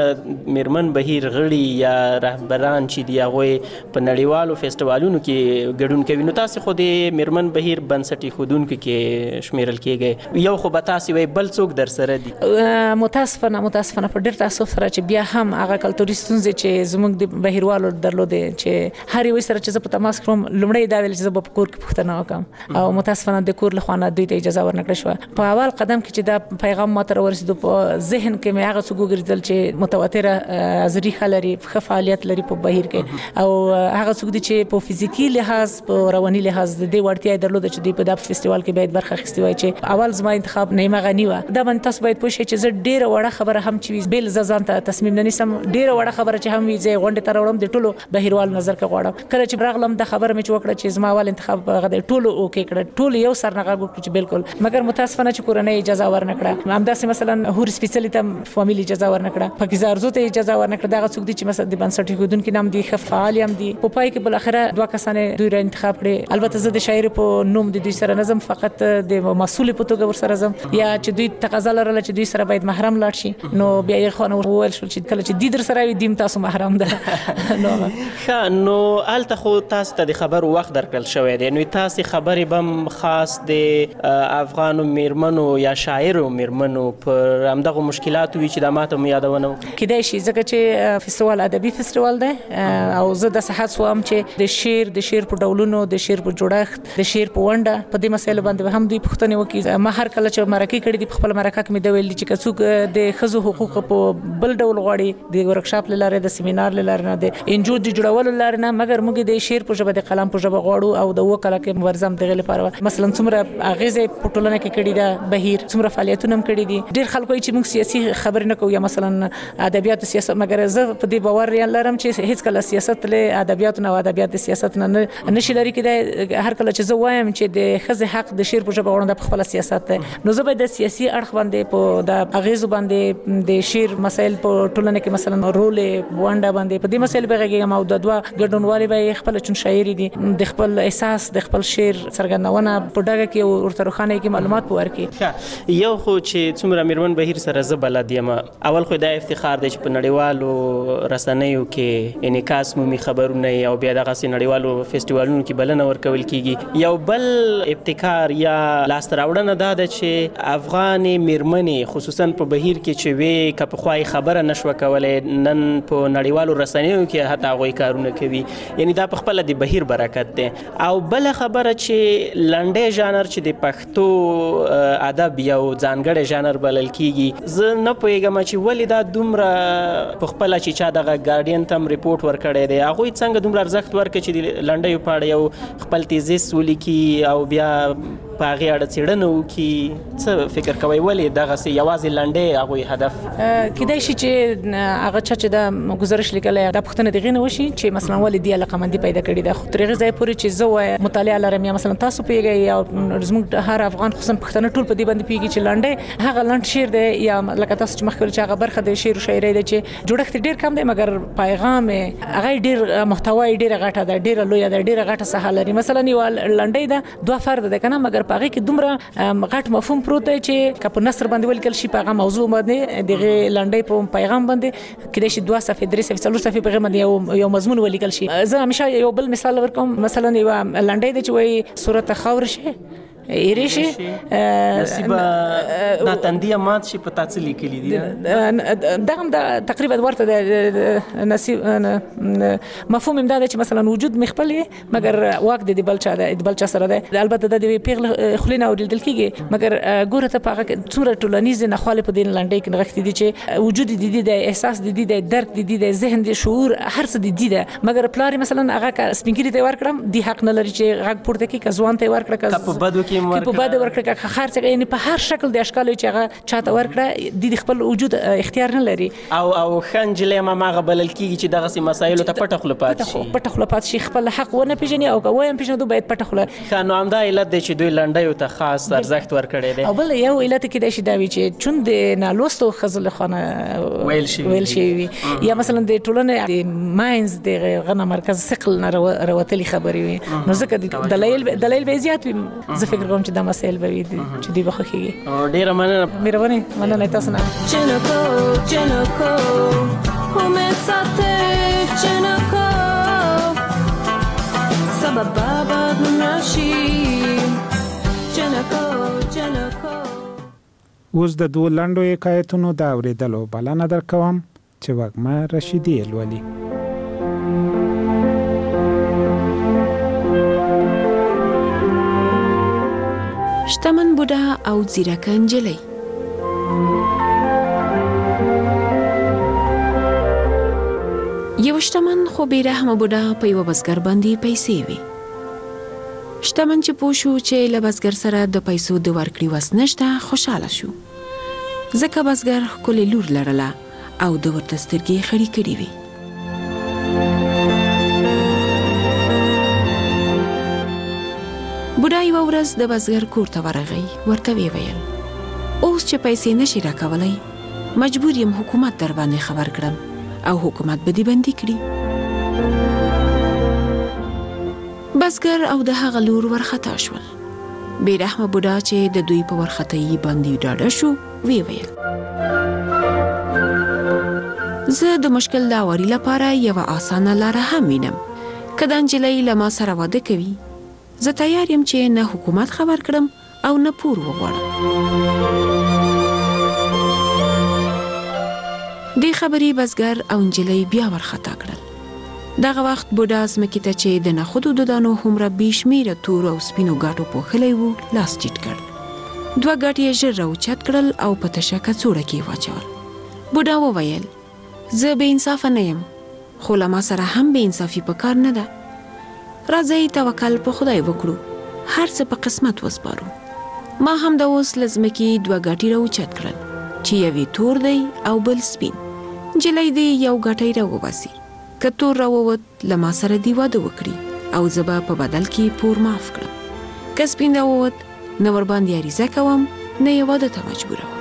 نن میرمن بهیر غړي یا رهبران چې دی هغه په نړیوالو فیسټیوالونو کې ګډون کوي. نو تاسو خو د میرمن بهیر بنسټ ایښودونکو کې شمیرل کېږئ یو خو به تاسو وایي بل څوک در سره دي. متاسفانه په ډېر تاسف سره چې بیا هم هغه کلتوري ستونزې چې زموږ د بهیروالو درلودې چې هر یو سره چې زه په تماس کوم لومړی دا ویل چې زه په کور کې پوښتنه وکړم او متاسفانه د کور له خوا دوی ته اجازه ورنکړه شو. په اول قدم کې چې دا پیغام ماته ورسېدو په ذهن کې مې هغه څه وګرځیدل چې متواتره ذریعه لري ښه فعالیت لري په بهیر کې او هغه څوک دي چې په فزیکی لحاظ په رواني لحاظ د دې وړتیا درلوده چې دوی په دغه فستیوال کې باید برخه اخیستې وای چې اول زما انتخاب نیمه غنی و. دا باندې تاسو باید پوه شئ چې زه ډیره وړه خبره هم چې بیل ځان ته تصمیم نه نیسم ډیره وړه خبره چې هم وي زه غونډه تر وړم د ټولو بهیروال نظر کې غواړم. کله چې راغلم د خبره مې وکړه چې زما اول انتخاب هغه د ټولو اوکې کړ ټول یو سر نه غوښتل چې بالکل مګر متاسفانه چې کورنۍ اجازه ورنکړه همداسې مثلا هور سپیشلی ته فامیلی اجازه ورنکړه پاکیزه ارزو ته اجازه ورنکړه دا څوک دي چې مثلا د بنسټ ایښودونکو نام دي ښه فعال هم دي په پای کې بل اخره دوه کسانه دوی را انتخاب کړي. البته زه د شاعر په نوم د دوی سره نظم فقط د مسؤل په توګه ور سره زم یا چې دوی تقاضا لرله چې دوی سره باید محرم لاړ شي نو بیا یې خو نو وویل شو چې کله چې د در سره وي دیم تاسو محرم ده نو الته خو تاسو ته د خبرو وخت درکړل شوی دی نو تاسو خبرې بم خاص د افغانو میرمنو یا شاعرو میرمنو پر همدغه مشکلات وی چې د ماته یادونه کېدای شي ځکه چې فستیوال ادبي فستیوال دی او زه د صحت سوام چې د شعر په ډولونو د شعر په جوړښت د شعر په ونډه په دې مسایلو باندې هم دوی پوښتنې وکړي. ما هر کله چې مرکه کړې دي په خپل مرکه کې مې د ویل چې څوک د ښځو حقوق په بل ډول غواړي د ورکشاپ لاره د سیمینار لاره نه د انجو د جوړولو لاره نه مګر موږ د شعر په ژبه د قلم په ژبه غواړو او د وکاله کې مبارزه دغه لپاره مثلا څومره اغیزه په ټولنه کې کړي دا بهیر څومره فعالیتونه هم کړي دي. ډیر خلکو چې موږ سیاسي خبرې نه کوو یا مثلا ادبیات سیاست، مګر زه په دې باور لرم چې هیڅ کله سیاست له ادبیات نه او ادبیات سیاست نه نشي لري کېدای. هر کله چې زه وایم چې د ښځې حق د شعر په ژبه غوړنده په خپل سیاست ده، نو زه باید د سیاسي اړخ باندې په د اغیزو باندې د شعر مسایل په ټولنه کې مثلا رول ونډه باندې په دې مسایل بغږم او د دوه ګډونوالي به خپل چون شاعري دي د خپل احساس د خپل شعر څرګندونه په ډاګه کې ورته روښانه کې معلومات ورکړي. یو خو چې څومره میرمن بهیر سره زه بلد یم، اول خو دا افتخار دی چې په نړیوالو رسنیو کې انعکاس مومي خبرونه او بیا دغه نړیوالو فیسټیوالونو کې بلنه ورکول کیږي. یو بل ابتکار یا لاسته راوړنه دا ده چې افغان میرمنې خصوصا په بهیر کې چې وی که پخوای خبره نشوه کولی، نن په نړیوالو رسنیو کې حتی هغوی کارونه کوي. یعنی دا په خپله د بهیر برکت دی. او بله خبره چې لنډی ژانر چې د پښتو ادب یو ځانګړی ژانر بلل کیږي، زه نه پوهېږم چې ولې دا دومره په خپله چې چا دغه ګارډین ته هم ریپورټ ورکړی دی، هغوی څنګه دومره ارزښت ورکړي چې د لنډیو په اړه یو خپل تیزیس ولیکي او بیا په هغې اړه څېړنه وکړي. څه فکر کوئ ولې دغسې یوازې لنډۍ هغوی هدف کیدای شي چې هغه چا چې دا گزارش لیکلی دا پوښتنه د هغې نه وشي چې مثلا ولې دې علاقمندي پیدا کړې ده. خو تر هغې ځایه پورې چې زه وایم مطالعه لرم یا مثلا تاسو پوهېږئ یا زموږ هر افغان خصوصا پښتانه ټول په دې باندې پوهېږي چې لنډۍ هغه لنډ شعر دی یا لکه تاسو چې مخکې ویل چې هغه برخه د شعر و شاعرۍ ده چې جوړښت ډېر کم دی مګر پیغام هغه ډېر محتوا یې ډېره غټه ده، ډېره لویه ده، ډېره غټه ساحه لري. مثلا یو لنډۍ ده 2 فرد ده که نه، مګر په هغې کې دومره غټ مفهوم پروت دی چې که په نثر باندې ولیکل شي په هغه موضوع باندې دغه لنډۍ په پیغام باندې کېدای شي 2 صفحې 3 صفحې 4 صفحې په هغې باندې یو مضمون ولیکل شي. زه همیشه یو بل مثال ورکوم، مثلا یوه لنډۍ ده چې وایي صورت خاور شي ایری شي نصیبه دا تندیه مات شي په تاسو لیکلي دي. دا هم د تقریبا ورته د نصیب مفهوم امدا چې مثلا وجود مخبل مګر واک د بل چا د بل چا سره ده. البته د پیغله خلینه اوریدل کیږي مګر ګوره ته په څومره ټولنیز نه خاله په دین لنډۍ کې نغښتې دي چې وجود دي د احساس دي د درک دي د ذهن دي شعور هر څه دي ده. مګر پلار مثلا هغه سپینګری ته ورکړم دی حق نه لري چې غږ پورته کې کزوان ته ورکړه په بدو کې په بده ورکړه خرڅ یعنی په هر شکل د اشکال چې هغه چاته ورکړه د خپل وجود اختیار نه لري. او خنجلې ما غبلل کیږي چې دغه مسایلو ته پټه خله پات شي خپل حق ونه پیژني او کوم پیژنو باید پټه خله. خانو همدا علت دی چې دوی لنډیو ته خاص ارزښت ورکړي دي. او بل یو علت کې د شي دا وی چې چون د نالوستو خزل خانه ویل شي یا مثلا د ټولنه د ماینز د غنه مرکز ثقل نه راوتلي خبري وي نو ځکه دلایل به زیات وي. زه فکر کوم چې دا مسایل به وي چې دی بخښيږي. ډیره مننه تاسو نه. چنکو همساته چنکو سبب بابا نشي چنکو اوس د دوه لنډو حکایتونو دا اوریدلو بلنه درکوم چې وګما رشیدی الولی. شتمن بوډا او ځیرکه نجلۍ. یو شتمن خو بیرحمه بوډا په یوه بزګر باندې پیسې وي. شتمن چې پوه شو چې له بزګر سره د پیسو د ورکړې وس نشته خوشحاله شو ځکه بزګر ښکلې لور لرله او د ورته سترګې خړې کړې وي. بوډا یوه ورځ د بزګر کور ته ورغی، ورته ویې ویل اوس چې پیسې نشي راکولی مجبور یم حکومت در باندې خبر کړم او حکومت به دې بندي کړي. بزګر او د هغه لور ورخطا شول. بېرحمه بوډا چې د دوی په ورختایي باندې ډاډه شو ویې ویل زه د مشکل د هواري لپاره یوه اسانه لاره هم وینم. که دا نجلۍ له ما سره واده کوي زه تیار یم چې نه حکومت خبر کړم او نه پور وغواړم. دې خبرې بزګر او نجلۍ بیا ورخطا کړل. دغه وخت بوډا ځمکې ته چې د نخودو د دانو هومره بې شمېره تورو او سپینو ګاټو پوښلی و لاس ټیټ کړ. 2 ګاټې یې ژر راوچت کړل او په تشه کڅوړه کې یې واچول. بوډا وویل زه بې انصافه نه یم خو له ما سره هم بې انصافي په کار نه ده. راځئ توکل په خدای وکړو، هر څه په قسمت وسپارو. ما هم د اوس لزمکې 2 غاټي راوچت کړل چې یوې تور دی او بل سپین. نجلۍ دی یو غاټی راوباسي. که تور راووت له ما سره دی واده وکړي او زه به په بدل کې پور معاف کړم. که سپین راووت نه ورباندې عریضه کوم نه یې واده ته مجبوروم.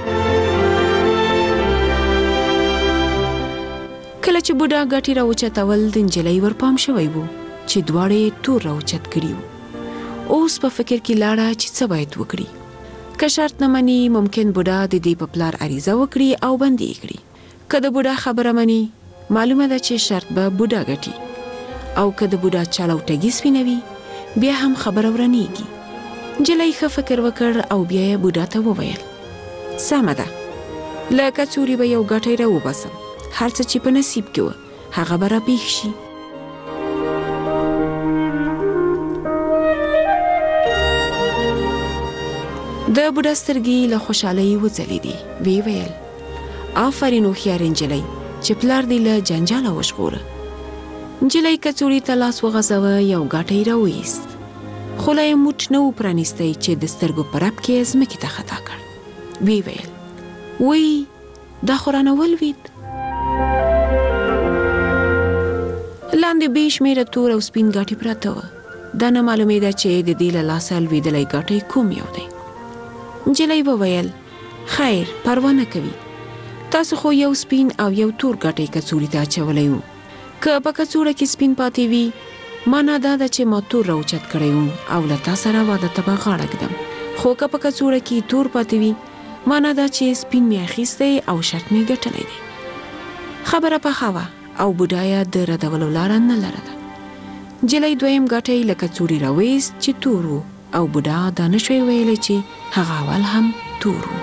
کله چې بوډا غاټي راوچتول د نجلۍ ورپام شوی وو چې دواړې تور راوچت کړي وو. اوس په فکر کې لاړه چې څه باید وکړي. که شرط نه مني ممکن بوډا د دې په پلار عریضه وکړي او بندي یې کړي. که د بوډا خبره مني معلومه ده چې شرط به بوډا ګټي او که د بوډا چاله وټګي سپینوي بیا هم خبره ورنیږي. نجلۍ ښه فکر وکړ او بیا یې بوډا ته وویل سمه ده له کڅوړې به یو غاټی راوباسم. هر څه چې په نصیب کې وه هغه به راپېښ شي. د بوډا سترګې له خوشحالۍ وځلېدې. ویې ویل آفرین هوښیارې نجلۍ چې پلار دې له جنجاله وژغوره. نجلۍ کڅوړې ته لاس وغځاوه یو غاټی راوایست. خوله یې موټ نه و پرانیستی چې د سترګو په رپ کې یې ځمکې ته خطا کړ. ویې ویل وی دا خو رانه ولوېد. لاندې بې شمېره تور او سپین غاټي پراته وه. دا نه معلومېده چې د دې له لاسه لوېدلی غاټی کوم یو دی. نجلۍ وویل خیر پروا نه کوي. تاسو خو یو سپین او یو تور غاټی کڅوړې ته اچولی وو. که په کڅوړه کې سپین پاتې وي معنا دا ده چې ما تور راوچت کړی وو او له تا سره واده ته به غاړه ږدم. خو که په کڅوړه کې تور پاتې وي معنا دا چې سپین مې اخیستی او شرط مې ګټلی دی. خبره پخه وه او بوډایه د ردولو لاره نه لرله. نجلۍ دویم غاټی له کڅوړې راویست چې تور و او بوډا دا نه شوی ویلی چې هغه اول هم تور و.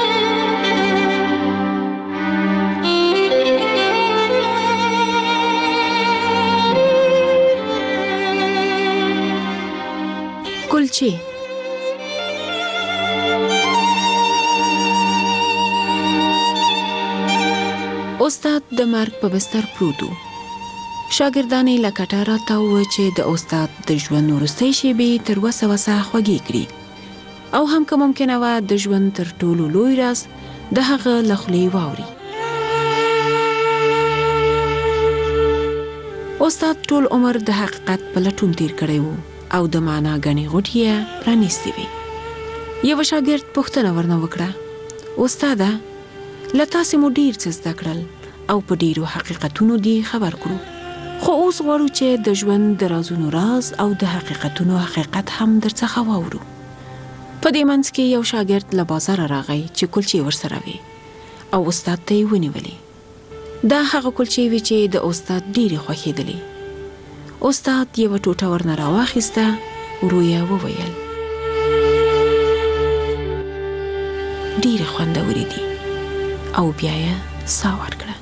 کلچې استاد د مرګ په بستر پروت و. شاګردان یې له کټه راتاو چې د استاد د ژوند وروستۍ شېبې تر وسه وسه خوږې کړي او هم که ممکنه وه د ژوند تر ټولو لوی راز د هغه له خولې واوري. استاد ټول عمر د حقیقت په لټون تیر کړی و او د معنا ګڼې غوټې یې پرانیستې وې. یوه شاګرد پوښتنه ورنه وکړه استاده له تاسې مو ډېر څه زده کړل او په ډېرو حقیقتونو دې خبر کړو خو اوس غواړو چې د ژوند د رازونو راز او د حقیقتونو حقیقت هم درڅخه واورو. په دې منځ کې یو شاګرد له بازاره راغی چې کلچې ورسره وې او استاد ته یې ونیولې. دا هغه کلچې وې چې د استاد ډېرې خوښېدلې. استاد یوه ټوټه ورنه راواخیسته ورو یې وویل ډېرې خوندورې دي او بیا یې ساه ورکړه.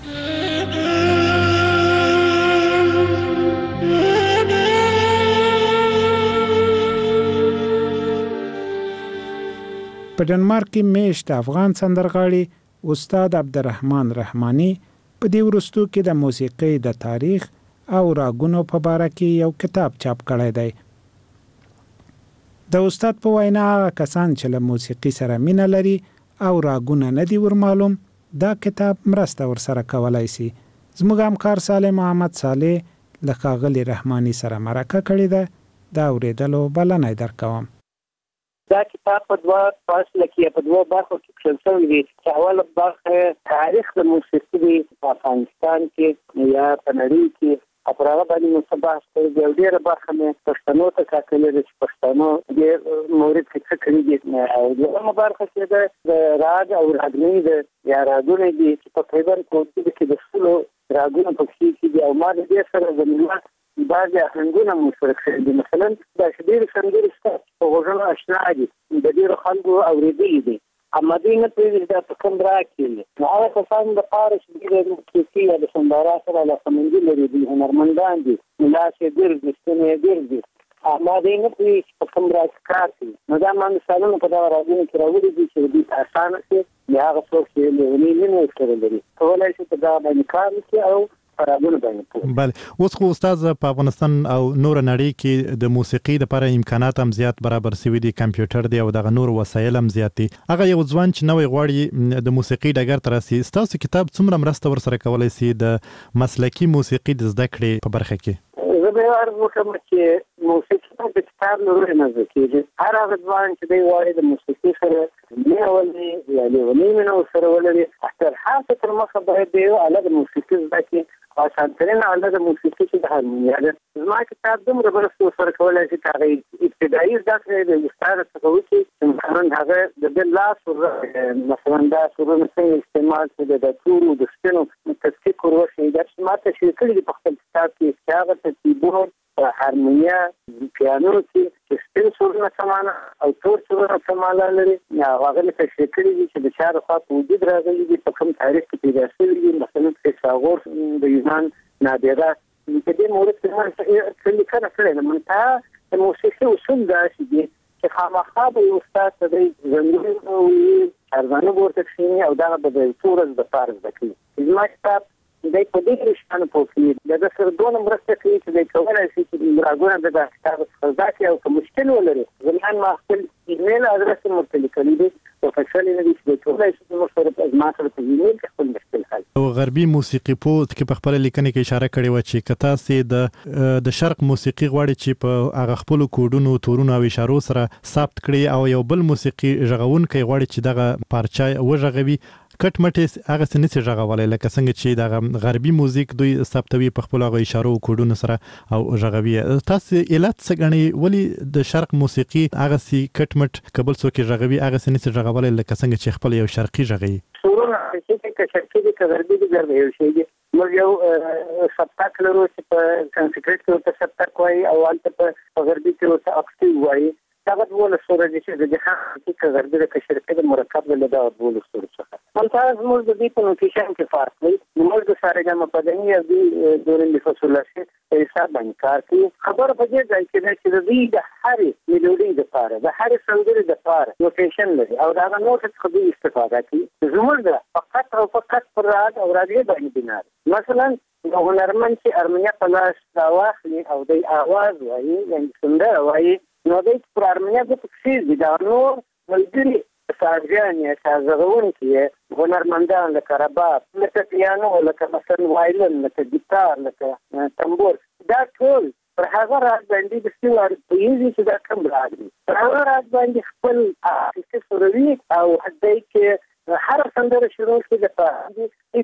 په ډنمارک کې میشت افغان سندرغاړي استاد عبدالرحمن رحماني په دې وروستو کې د موسیقۍ د تاریخ او راګونو په باره کې یو کتاب چاپ کړی دی. د استاد په وینا هغه کسان چې له موسیقۍ سره مینه لري او راګونه نه دي ورمعلوم دا کتاب مرسته ورسره کولی سي. زموږ همکار صالح محمد صالح له ښاغلي رحماني سره مرکه کړې ده. دا اورېدلو بلنه درکوم. دا کتاب په 2 فصله کې په 2 برخو کې کړل شوی دی. چې اوله برخه تاریخ د موسیقۍ په افغانستان کې یا په نړۍ کې په هغه باندې مو بحث کوي. یو ډېره برخه مې پښتنو ته کاکلې ده چې پښتنو دې مورد کې څه کړي دي او دویمه برخه چې ده د راګ او راګنۍ ده یا راګونه دي چې په تقریبا کوټې کې د ټولو راګونه پکې دي او ما دې سره د ملت بعضې آهنګونه مو سره کړي دي. مثلا دا چې ډېرې سندرې شته په غوږونو اشنا دي د ډېرو خلکو اورېدلي دي اما دوی نه پوهېږي چې دا په کوم راګ کې دي. نو هغه کسانو دپاره چې ډېرې موسیقي یا د سندرا سره علاقمندي لري دي هنرمندان دي لاس یې ډېر دي ستونی یې ډېر دي اما دوی نه پوهېږي چې په کوم راګ کې کار کوي. نو دا ما مثالونه په دغه راګونو کې راوړي دي چې دوی ته اسانه شي یا هغه څوک چې لیوني مینه ورسره لري کولی شي په دغه باندې کار وکړي او پرابونه باندې. بله اوس خو استاد په افغانستان او نور نړۍ کې د موسیقي لپاره امکانات هم زیات برابر شوي دي، کمپیوټر دی او دغه نور وسایل هم زیات دي. هغه یو ځوان چې نوې غواړي د موسیقي ډګر ته راسي، ستاسو کتاب څومره مرسته ورسره کولی شي د مسلکي موسیقي د زده کړې په برخه کې؟ زه به عرض وکړم چې موسیقي د کتاب له لوري نه زده کېږي. هر هغه ځوان چې دی غواړي د موسیقي سره مینه ولري یا لیونۍ مینه ورسره ولري، تر هغه تر مخه باید د یو آله د موسیقي زده کړي. اسانترین آله د موسیقي چې د هارمونیا ده. زما کتاب دومره مرسته ورسره کولی شي چې هغه ابتدایي زده کړې د استاد څخه وکړي، مثلا هغه د بل لاس مثلا دا سرونه څنګه استعمال کړي، د تورو د سپینو تفکیک وشي. دا چې ماته شروع کړي په خپل کتاب کې چې هغه ته کیبورډ، هارمونیا، پیانو چې سپین سرونه سمانه او تور سرونه سمانه لري، هغه له تشریح کړي دي چې د چا لخوا په وجود راغلي دي، په کوم تاریخ کې پیدا شوي دي. مثلا فیثاغورس د یونان نابغه په دې مورد کې څه لیکنه کړې ده. منتها د موسیقي اصول داسې دي چې خامخا به یو استاد ته دی ځانګړي وي، ارزانه به ورته کښېني او دغه به د څو ورځو دپاره زده کوي. زما کتاب دی په دې رشتانو پوهېږي، د ده سره دونه مرسته کوي چې دی کولی شي چې راګونه د دغه کتاب څخه زده کړي، او که مشکل ولري زما ما خپل ایمیل ادرس یې ورته لیکلی دی، پروفیسر یې نه دي چې دی کولی شي زموږ سره زما سره په ایمیل کې خپل مشکل حل. غربي موسیقي پوه کې په خپله لیکنې کې اشاره کړې وه چې که تاسې د شرق موسیقي غواړئ چې په هغه خپلو کوډونو، تورونو او اشارو سره ثبت کړي، او یو بل موسیقي غږونکی غواړي چې دغه پارچه وغږوي، کټ مټې هغه څه نشي غږولی لکه څنګه چې دغه غربي موزیک دوی ثبتوي په خپلو هغه اشارو او کوډونو سره او غږوي. تاسې علت څه ګڼئ ولې د شرق موسیقي هغسې کټ مټ که بل څوک یې غږوي هغسې نشي غږولی لکه څنګه چې خپل یو شرقي غږوي؟ سرونه که شرقي دي که غربي دي ګرد یو شی دي. موږ یو سبتک لرو چې په سانسکریت کې ورته سبتک وایي او هلته په غربي کې ورته اکټیو وایي. دغه 12 سوره دي چې د جهان کې غربي د شرقي د مرکب له دغه 12 سورو څخه. منتها زموږ د دې په نوټیشن کې فرق دی. موږ د سارګام په دني او د دورن د فصلشه په حساب باندې کار کوي. خبر په دې ځای کې چې د دې د هرې میلودي د پاره د هرې سندرې د پاره نوټیشن لري او دا نوټ څخه به استفاده کوي. زموږ فقط او فقط پر راډ او رادیو باندې بنا دي. مثلا د هنرمند چې ارمنیا په لاس دا واخلي او د आवाज وایي یعنی سندره وایي، نو د پر ارمنیا د تفسیر دي دا نور ملګری سازګان یا سازغونکي هنرمندان لکه رباب، لکه پیانو، لکه مثلا وایلن، لکه ګیتار، لکه تنبور، دا ټول پر هغه راز باندې د سیوار په یوه چې دا کم راځي. پر هغه راز باندې خپل اخیسته سروي او حدای کې هر سندره شروع کې د پاره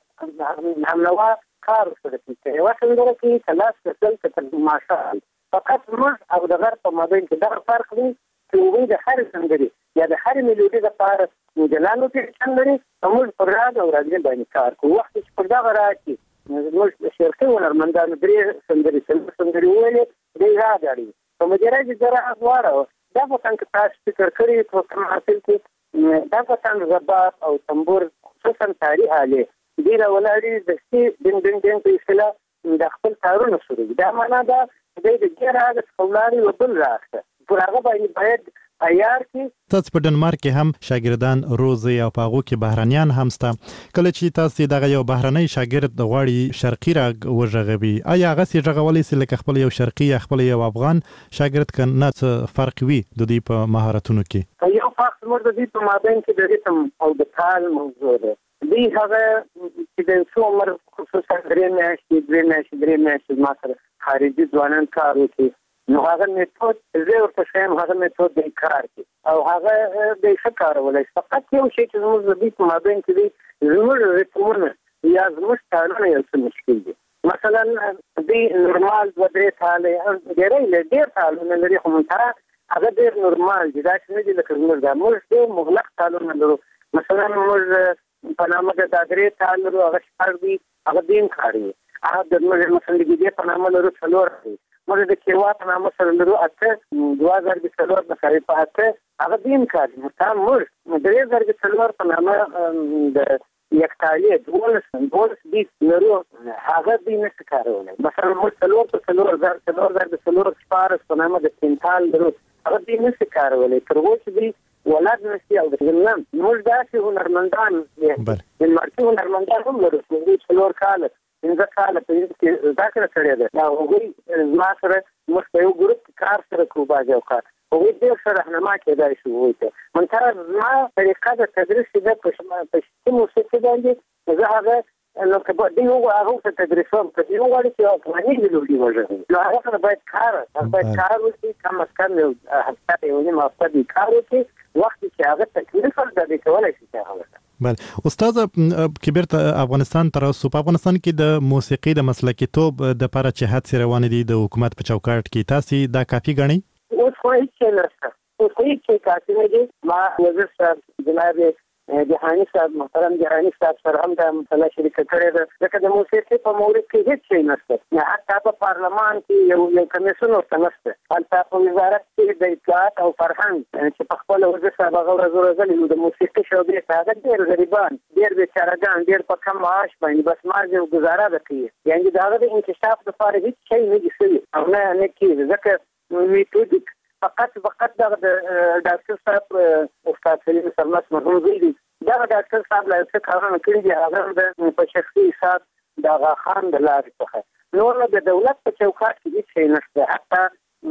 ټول همنوا کار سره کوي. یو سندره کې ثلاث فصل ته ماشاءالله فقط موږ او د غرب په مابین کې دا فرق دی چې وګړي د هر سندرې یا د هر میلودي لپاره مودلانو کې څنګه موږ پر راډیو او رادیو باندې کار کوو. وخت چې پر دا راځي موږ شرقي هنرمندانو درې سندرې ویلې دی راځي په مجرد جره غواړو دا په څنګه تاسو فکر کړی په کوم حاصل کې دا په څنګه رباب او تنبور خصوصا تاریخ علي دی راولاري د سې دین دین دین په اصطلاح د خپل کارونه شروع دا معنا دا د ګیره د خولاري وبل راځي پر هغه باید عیار کې. تاسو په ډنمارک کې هم شاګردان روزي او په هغه کې بهرانيان هم ستا. کله چې تاسو دغه یو بهرنۍ شاګرد غواړي شرقي راغ وژغوي، آیا هغه سي غوړولې سي لکه خپل یو شرقي یا خپل یو افغان شاګرد کنه څه فرق وي د دې په مهارتونو کې؟ یو فرق موږ د دې په مابین کې د ریتم او د تال موضوع ده. دی هغه چې د څو عمر خصوصا درې میاشتې ما سره خارجي ځوانان کار وکړي، نو هغه میتود زه ورته ښیم هغه میتود د کار کوي او هغه د ښه کارولای. فقط یو شی چې زموږ د دې په مابین کې دی زموږ ریتمونه یا زموږ تالونه یو څه مشکل دي. مثلا د نورمال 2-3 تالې ډېر تالونه لري خو منتها هغه ډېر نورمال دي، دا چې نه دي لکه زموږ دا موږ ډېر مغلق تالونه لرو. مثلا موږ په نامه د دادرې تال لرو هغه شپږ دي، هغه دین کاري. هغه د موږ مثلا د دې په نامه لرو څلور دي. موږ د کیوا په نامه سره لرو 2004 مساوي په هغه دین کاري. مثلا موږ 3004 په نامه د یکتالیه 12 دي لرو هغه دین څه کارونه. مثلا موږ 4 په نامه د تینتال لرو هغه دین څه کارونه. تر اوسه دي ولادت نشي او د ځنم موږ داسې هنرمندان د مارکي هنرمندان هم لرو چې څلور کال 15 کال په دې زده کړه کړې ده دا هغوی ما سره موږ په یو ګروپ کار سره کوو باندې وکړ هغوی ډېر ښه رهنما کېدای شي هغوی ته منتها زما طریقه د تدریس چې ده په شخصي موسیقي باندې زه هغه نو که دوی هغه ته تدریس هم که دوی وغواړي چې افغاني مېلودي وغږوي نو هغه سره باید کار وشي کم از کم یو هفته یو نیم هفته دې کار وکړي وخت چې هغه تکلیف ورته دی کولی شي چې هغه بله استاد که بیرته افغانستان ته راسو په افغانستان کې د موسیقي د مسلکیتوب دپاره چې هڅې روانې دي د حکومت په چوکاټ کې تاسې دا کافي ګڼئ اوس خو هېڅ شی نشته اوس خو هېڅ شی کافي نه دي ما وزیر صاحب جناب جهاني صاحب محترم جهاني صاحب سره هم دا مسله شریکه کړې ده ځکه د موسیقي په مورد کې هېڅ شی نشته حتی په پارلمان کې یو کمیسیون ورته نشته هلته په وزارت کې د اطلاعات او فرهنګ چې په خپله وزیر صاحب هغه ورځ ورغلي وو د موسیقي شعبې ته هغه ډېر غریبان ډېر بېچارهګان ډېر په کم معاش باندې بس مارجې او ګزاره ده کوي یعنې د هغه د انکشاف لپاره هېڅ شی نه دي شوي او نه کېږي ځکه میتودیک فقط دغه د ډاکټر صاحب استاد سلیم سرمس مرحوم زوی دی دغه ډاکټر صاحب لا څه کارونه کړي دي هغه د په شخصي حساب د آغا خان د لارې څخه نور د دولت په چوکاټ کې هېڅ شی نشته حتی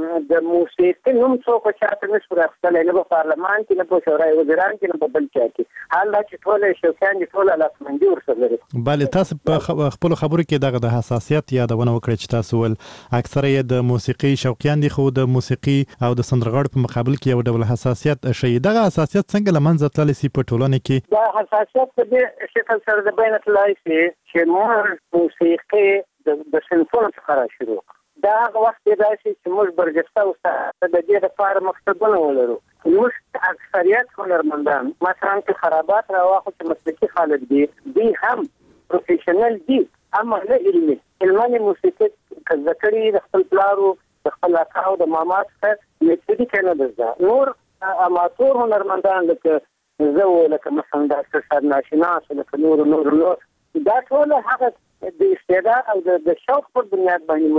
د موسیقي نوم څوک چاته نشو راخیستلی نه په پارلمان کې نه په شورای وزیران کې نه په بل چا کې حال دا چې ټوله شوقیان دي ټوله لاسمندي ورسره لري بله تاسو په خپلو خبرو کې دغه د حساسیت یادونه وکړه چې تاسو ول اکثره یې د موسیقي شوقیان دي خو د موسیقي او د سندرغاړو په مقابل کې یو ډول حساسیت ښیي دغه حساسیت څنګه له منځه تللی سي په ټولنه کې دا حساسیت په دې شکل سره د بیان تللی سي چې موږ موسیقي د صنفونو څخه راشروع دا هغه وخت دی چې موږ برجسته اوسه د دې لپاره مقصدونه ولرو موږ اکثریت هنرمندان مثلا که خرابات راواخو چې مسلکي خلک دي دوی هم پروفیشنل دي اما نه علمي موسیقي که زده کړي د خپل پلارو د خپل اکا او د ماما څخه میتودیک نه ده زده نور اماتور هنرمندان لکه زه لکه مثلا ډاکټر صاحب ناشناس لکه نور دا ټول هغه د استعداد او د شوق پر بنیاد باندې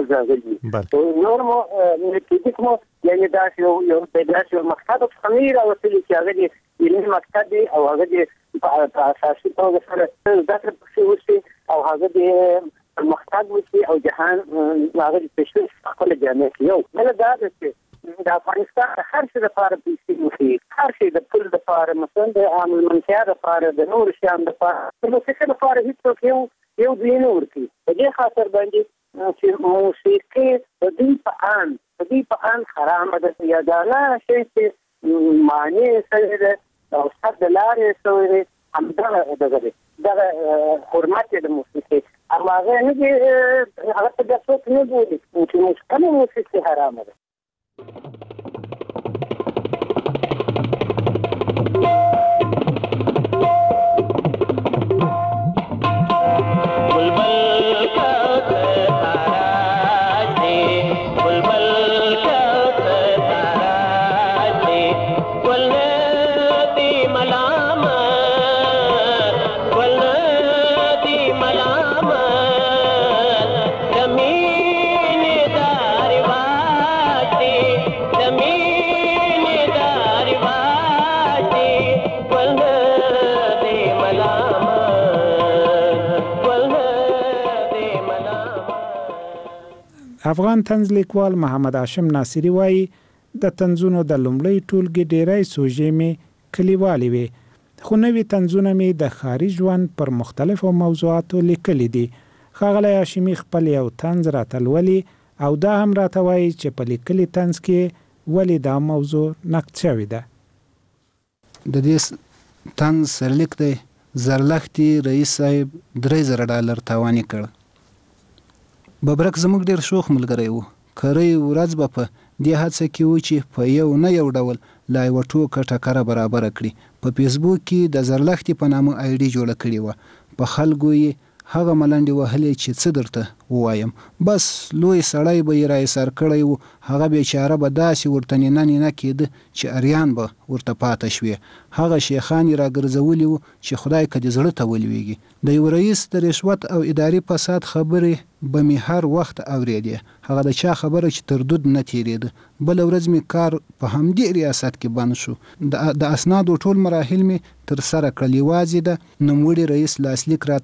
مزاغلي نور مو میتودیک مو یعنی دا یو پیداش یو مقصد خمیر او وسیله چې هغه د علمي مقصد دی او هغه د اساسي توګه سره ذکر پکې وشي او هغه د مقصد وشي او جهان هغه د تشخیص خپل جامع یو بل دا چې د افغانستان هر څه لپاره پیسې وشي هر څه د پول لپاره مثلا د عامل منشأ لپاره د نور شیان لپاره د موسیقي لپاره هیڅ یو دوی نه ورکي په دې خاطر باندې چې موسیقي د دې په ان حرامه ده یا دا نه شي چې معنی سره ده او ستاسو د لارې سره همدغه دغه حرمت د موسیقي اما هغه نه دي هغه په داسې څه نه بولي چې موسیقي حرامه ده افغان طنز لیکوال محمد هاشم ناصری وایي د طنزونو د لومړی ټولګې ډیری سوژې مې کلیوالې وي خو نوي طنزونه مې د ښاري ژوند پر مختلفو موضوعاتو لیکلي دي ښاغلی هاشمي خپل یو طنز راته لولي او دا هم راته وایي چې په لیکلي طنز کې ولې دا موضوع نقد شوې ده د دې طنز سرلیک دی زرلښتي رئیس صاحب $3000 تاواني کړ ببرک زموږ ډیر شوخ ملګری وو کری ورځ به په دې هڅه کې و چې په یو ډول لا یو ټوکه ټکره برابر کړي په فیسبوک کې د زرلښتي په نامه آی ډي جوړه کړې و په خلکو یې هغه ملنډې وهلې چې څه درته ووایم بس لوی سړی به یې رایسار کړی و هغه بیچاره به داسې ورته نه کېده چې اریان به ورته پاته شوې هغه شیخان یې راګرځولي وو چې خدای که دې زړه ته ولویږي د یو رئیس د رشوت او اداري فساد خبرې به مې هر وخت اورېدې هغه د چا خبره چې تر دود نه تېرېده بله ورځ مې کار په همدې ریاست کې بند شو د اسنادو ټول مراحل مې تر سره کړل یوازې د نوموړي رئیس لاسلیک راته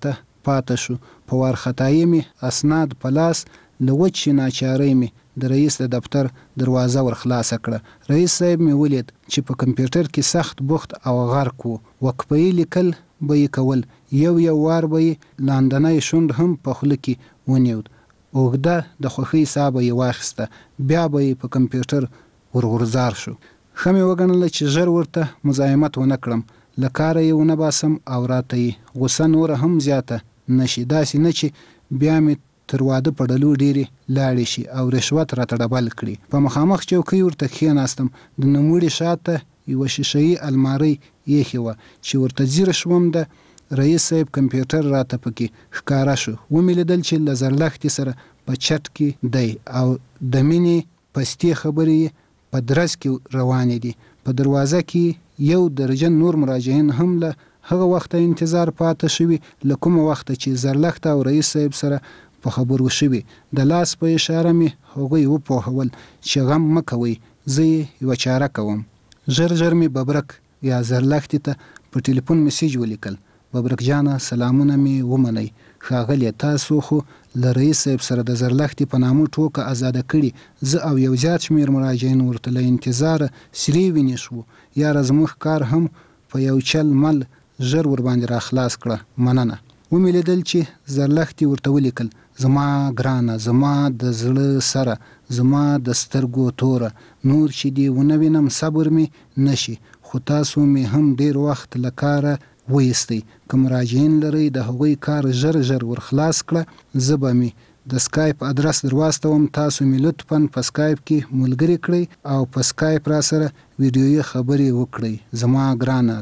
پاته شو. په وارخطایي مې اسناد په لاس له وچې ناچارۍ مې د رئیس د دفتر دروازه ورخلاصه کړه. رئیس صاحب مې ولید چې په کمپیوټر کې سخت بوخت او غرق و. وقفه‌یي لیکل به یې کول، یو وار به یې لاندنی شونډ هم په خوله کې ونیود. اوږده د خوښۍ ساه به یې واخیسته، بیا به یې په کمپیوټر ورغورځار شو. ښه مې وګڼله چې ژر ورته مزاحمت ونه کړم، له کاره یې ونه باسم او راته یې غوسه نوره هم زیاته نشي. داسې نه چې بیا مې تر واده په ډلو ډېرې لاړې شي او رشوت راته ډبل کړي. په مخامخ چوکۍ ورته کښېناستم. د نوموړي شاته یوه شیشهیي المارۍ ایښې وه چې ورته ځیره شوم. د رئیس صاحب کمپیوټر راته پکې ښکاره شو. ومې لیدل چې له زرلښتې سره په چت کې دی او د مینې پستې خبرې په درز کې روانې دي. په دروازه کې یو درجن نور مراجعین هم له هغه وخته انتظار پاته شوي، له کومه وخته چې زرلښت او رئیس صاحب سره په خبرو شوي. د لاس په اشاره مې هغوی وپوهول چې غم مه کوئ، زه یې یوه چاره کوم. ژر مې ببرک یا زرلښتې ته په ټلیفون میسیج ولیکل. ببرک جانه سلامونه مې ومنئ. ښاغلیه، تاسو خو له رئیس صاحب سره د زرلښتې په نامه ټوکه ازاده کړي. زه او یو زیات شمېر مراجعین ورته له انتظاره سرې وینې شو. یاره زموږ کار هم په یو چل مل ژر ورباندې را خلاص کړه، مننه. ومې لیدل چې زرلښتې ورته ولیکل: زما ګرانه، زما د زړه سره، زما د سترګو توره، نور چې دې ونه وینم صبر مې نشي، خو تاسو مې هم ډېر وخت له کاره ویستی. که مراجعین لرئ د هغوی کار ژر ورخلاص کړه. زه به مې د سکایپ ادرس در واستوم، تاسو مې لطفاً په سکایپ کې ملګري کړئ او په سکایپ را سره ویډیویي خبرې وکړئ. زما ګرانه،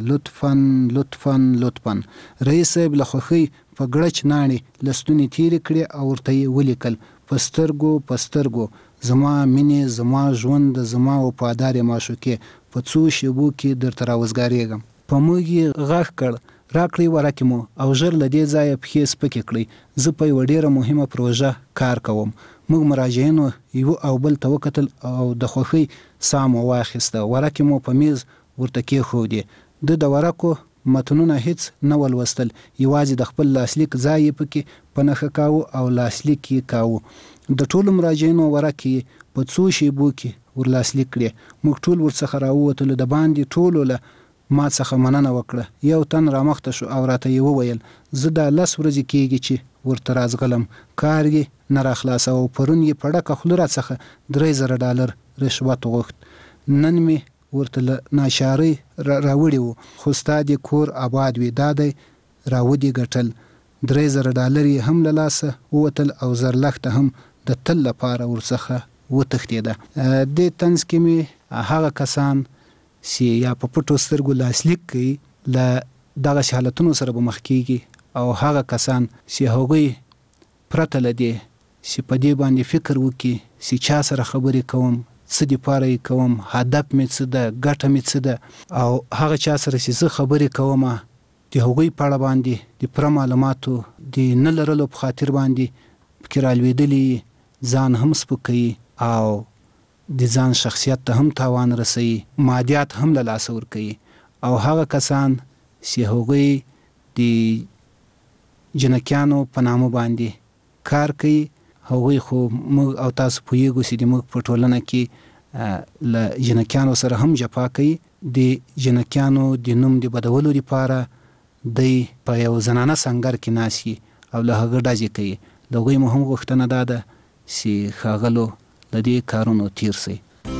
لطفاً. رئیس صاحب له خوښۍ په ګړچ ناڼې له ستونې تېرې کړې او ورته یې ولیکل: په سترګو زما مینې، زما ژوند، زما وفادارې معشوقې، په څو شېبو کې درته راوزګارېږم. په موږ یې غږ کړ: راکړئ ورکې مو او ژر له دې ځایه پښې سپکې کړئ. زه په یوه ډېره مهمه پروژه کار کوم. موږ مراجعینو یو او بل ته وکتل او د خوښۍ ساه مو واخیسته. ورکې مو په میز ورته کېښودې. د ورکو متنونه هیڅ نه ولوستل، یوازې د خپل لاسلیک ځای یې پکې په نښه کاوه او لاسلیک یې کاوه. د ټولو مراجعینو ورکې په څو شېبو کې ورلاسلیک کړې. موږ ټول ورڅخه راووتلو. د باندې ټولو له ما څخه مننه وکړه. یو تن رامخته شو او راته یې وویل: زه دا 10 ورځې کېږي چې ورته راځغلم، کار یې نه راخلاصه او پرون یې په ډکه خوله راڅخه $3000 رشوت غوښت. نن مې ورته له ناچارۍ راوړي وو، خو ستا دې کور آباد وي، دا دی راودې ګټل. $3000 یې هم له لاسه ووتل او زرلښته هم د تل لپاره ورڅخه وتښتېده. دې طنز کې مې هغه کسان چې یا په پټو سترګو لاسلیک کوي له دغسې حالتونو سره به مخ کېږي، او هغه کسان چې هغوی پرته له دې چې په دې باندې فکر وکړي چې چا سره خبرې کوم، څه دپاره یې کوم، هدف مې څه ده، ګټه مې څه ده، او هغه چا سره چې زه خبرې کوم د هغوی په اړه باندې د پوره معلوماتو د نه لرلو په خاطر باندې پکې رالوېدلي ځان هم سپکوي او د ځان شخصیت ته هم تاوان رسوي، مادیات هم له لاسه ورکوي. او هغه کسان چې هغوی د جنکیانو په نامه باندې کار کوي، هغوی خو موږ او تاسو پوهیږو چې موږ په ټولنه کې له جنکیانو سره هم جفا کوي. د جنکیانو د نوم د بدولو لپاره دی په یو زنانه سنګر کې ناسي او له هغه ډزې کوي. د هغوی مو هم غوښتنه دا ده چې ښاغلو د دې کارونو تیر سي.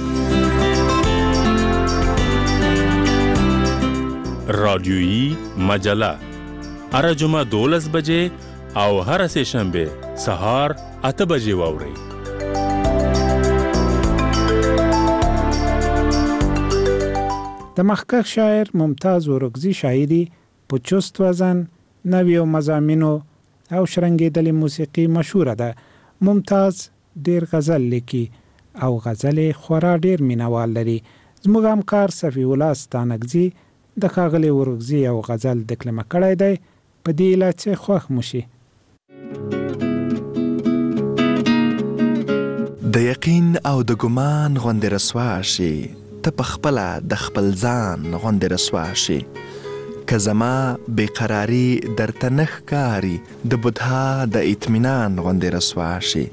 رادیویی مجله هر جمعه 12 بجې او هر سه شنبه سهار 8 بجې واورئ. د مخکښ شاعر ممتاز اورکزي شاعري په چست وزن، نویو مضامینو او شرنګېدلې موسیقي مشهوره ده. ممتاز ډیر غزل لیکي او غزل خورا ډیر مینوال لري. زموږ همکار صفی الله ستانکزي د ښاغلي اورکزي او غزل دکلمه کړی دی، په دې ایله چې خوښ مو شي. د یقین او د ګمان غوندې رسوا شي، ته په خپله د خپل ځان غوندې رسوا شي. که زما بیقراری درته نه ښکاري د بوډا د اطمینان غوندې رسوا شي.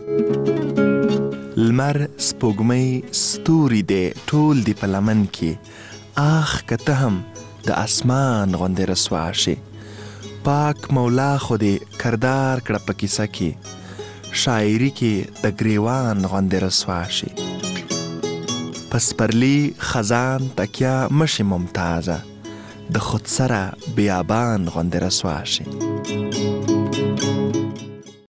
لمر سپوږمۍ ستوري دی ټول دی په لمن کې، آخ که ته هم د اسمان غوندې رسوا شي. پاک مولا خو دې کردار کړه په کیسه کې، شاعري کې د ګریوان غوندې رسوا شي. په سپرلي خزان تکیه مشي ممتازه، د خود سره بیابان غوندې رسوا شي.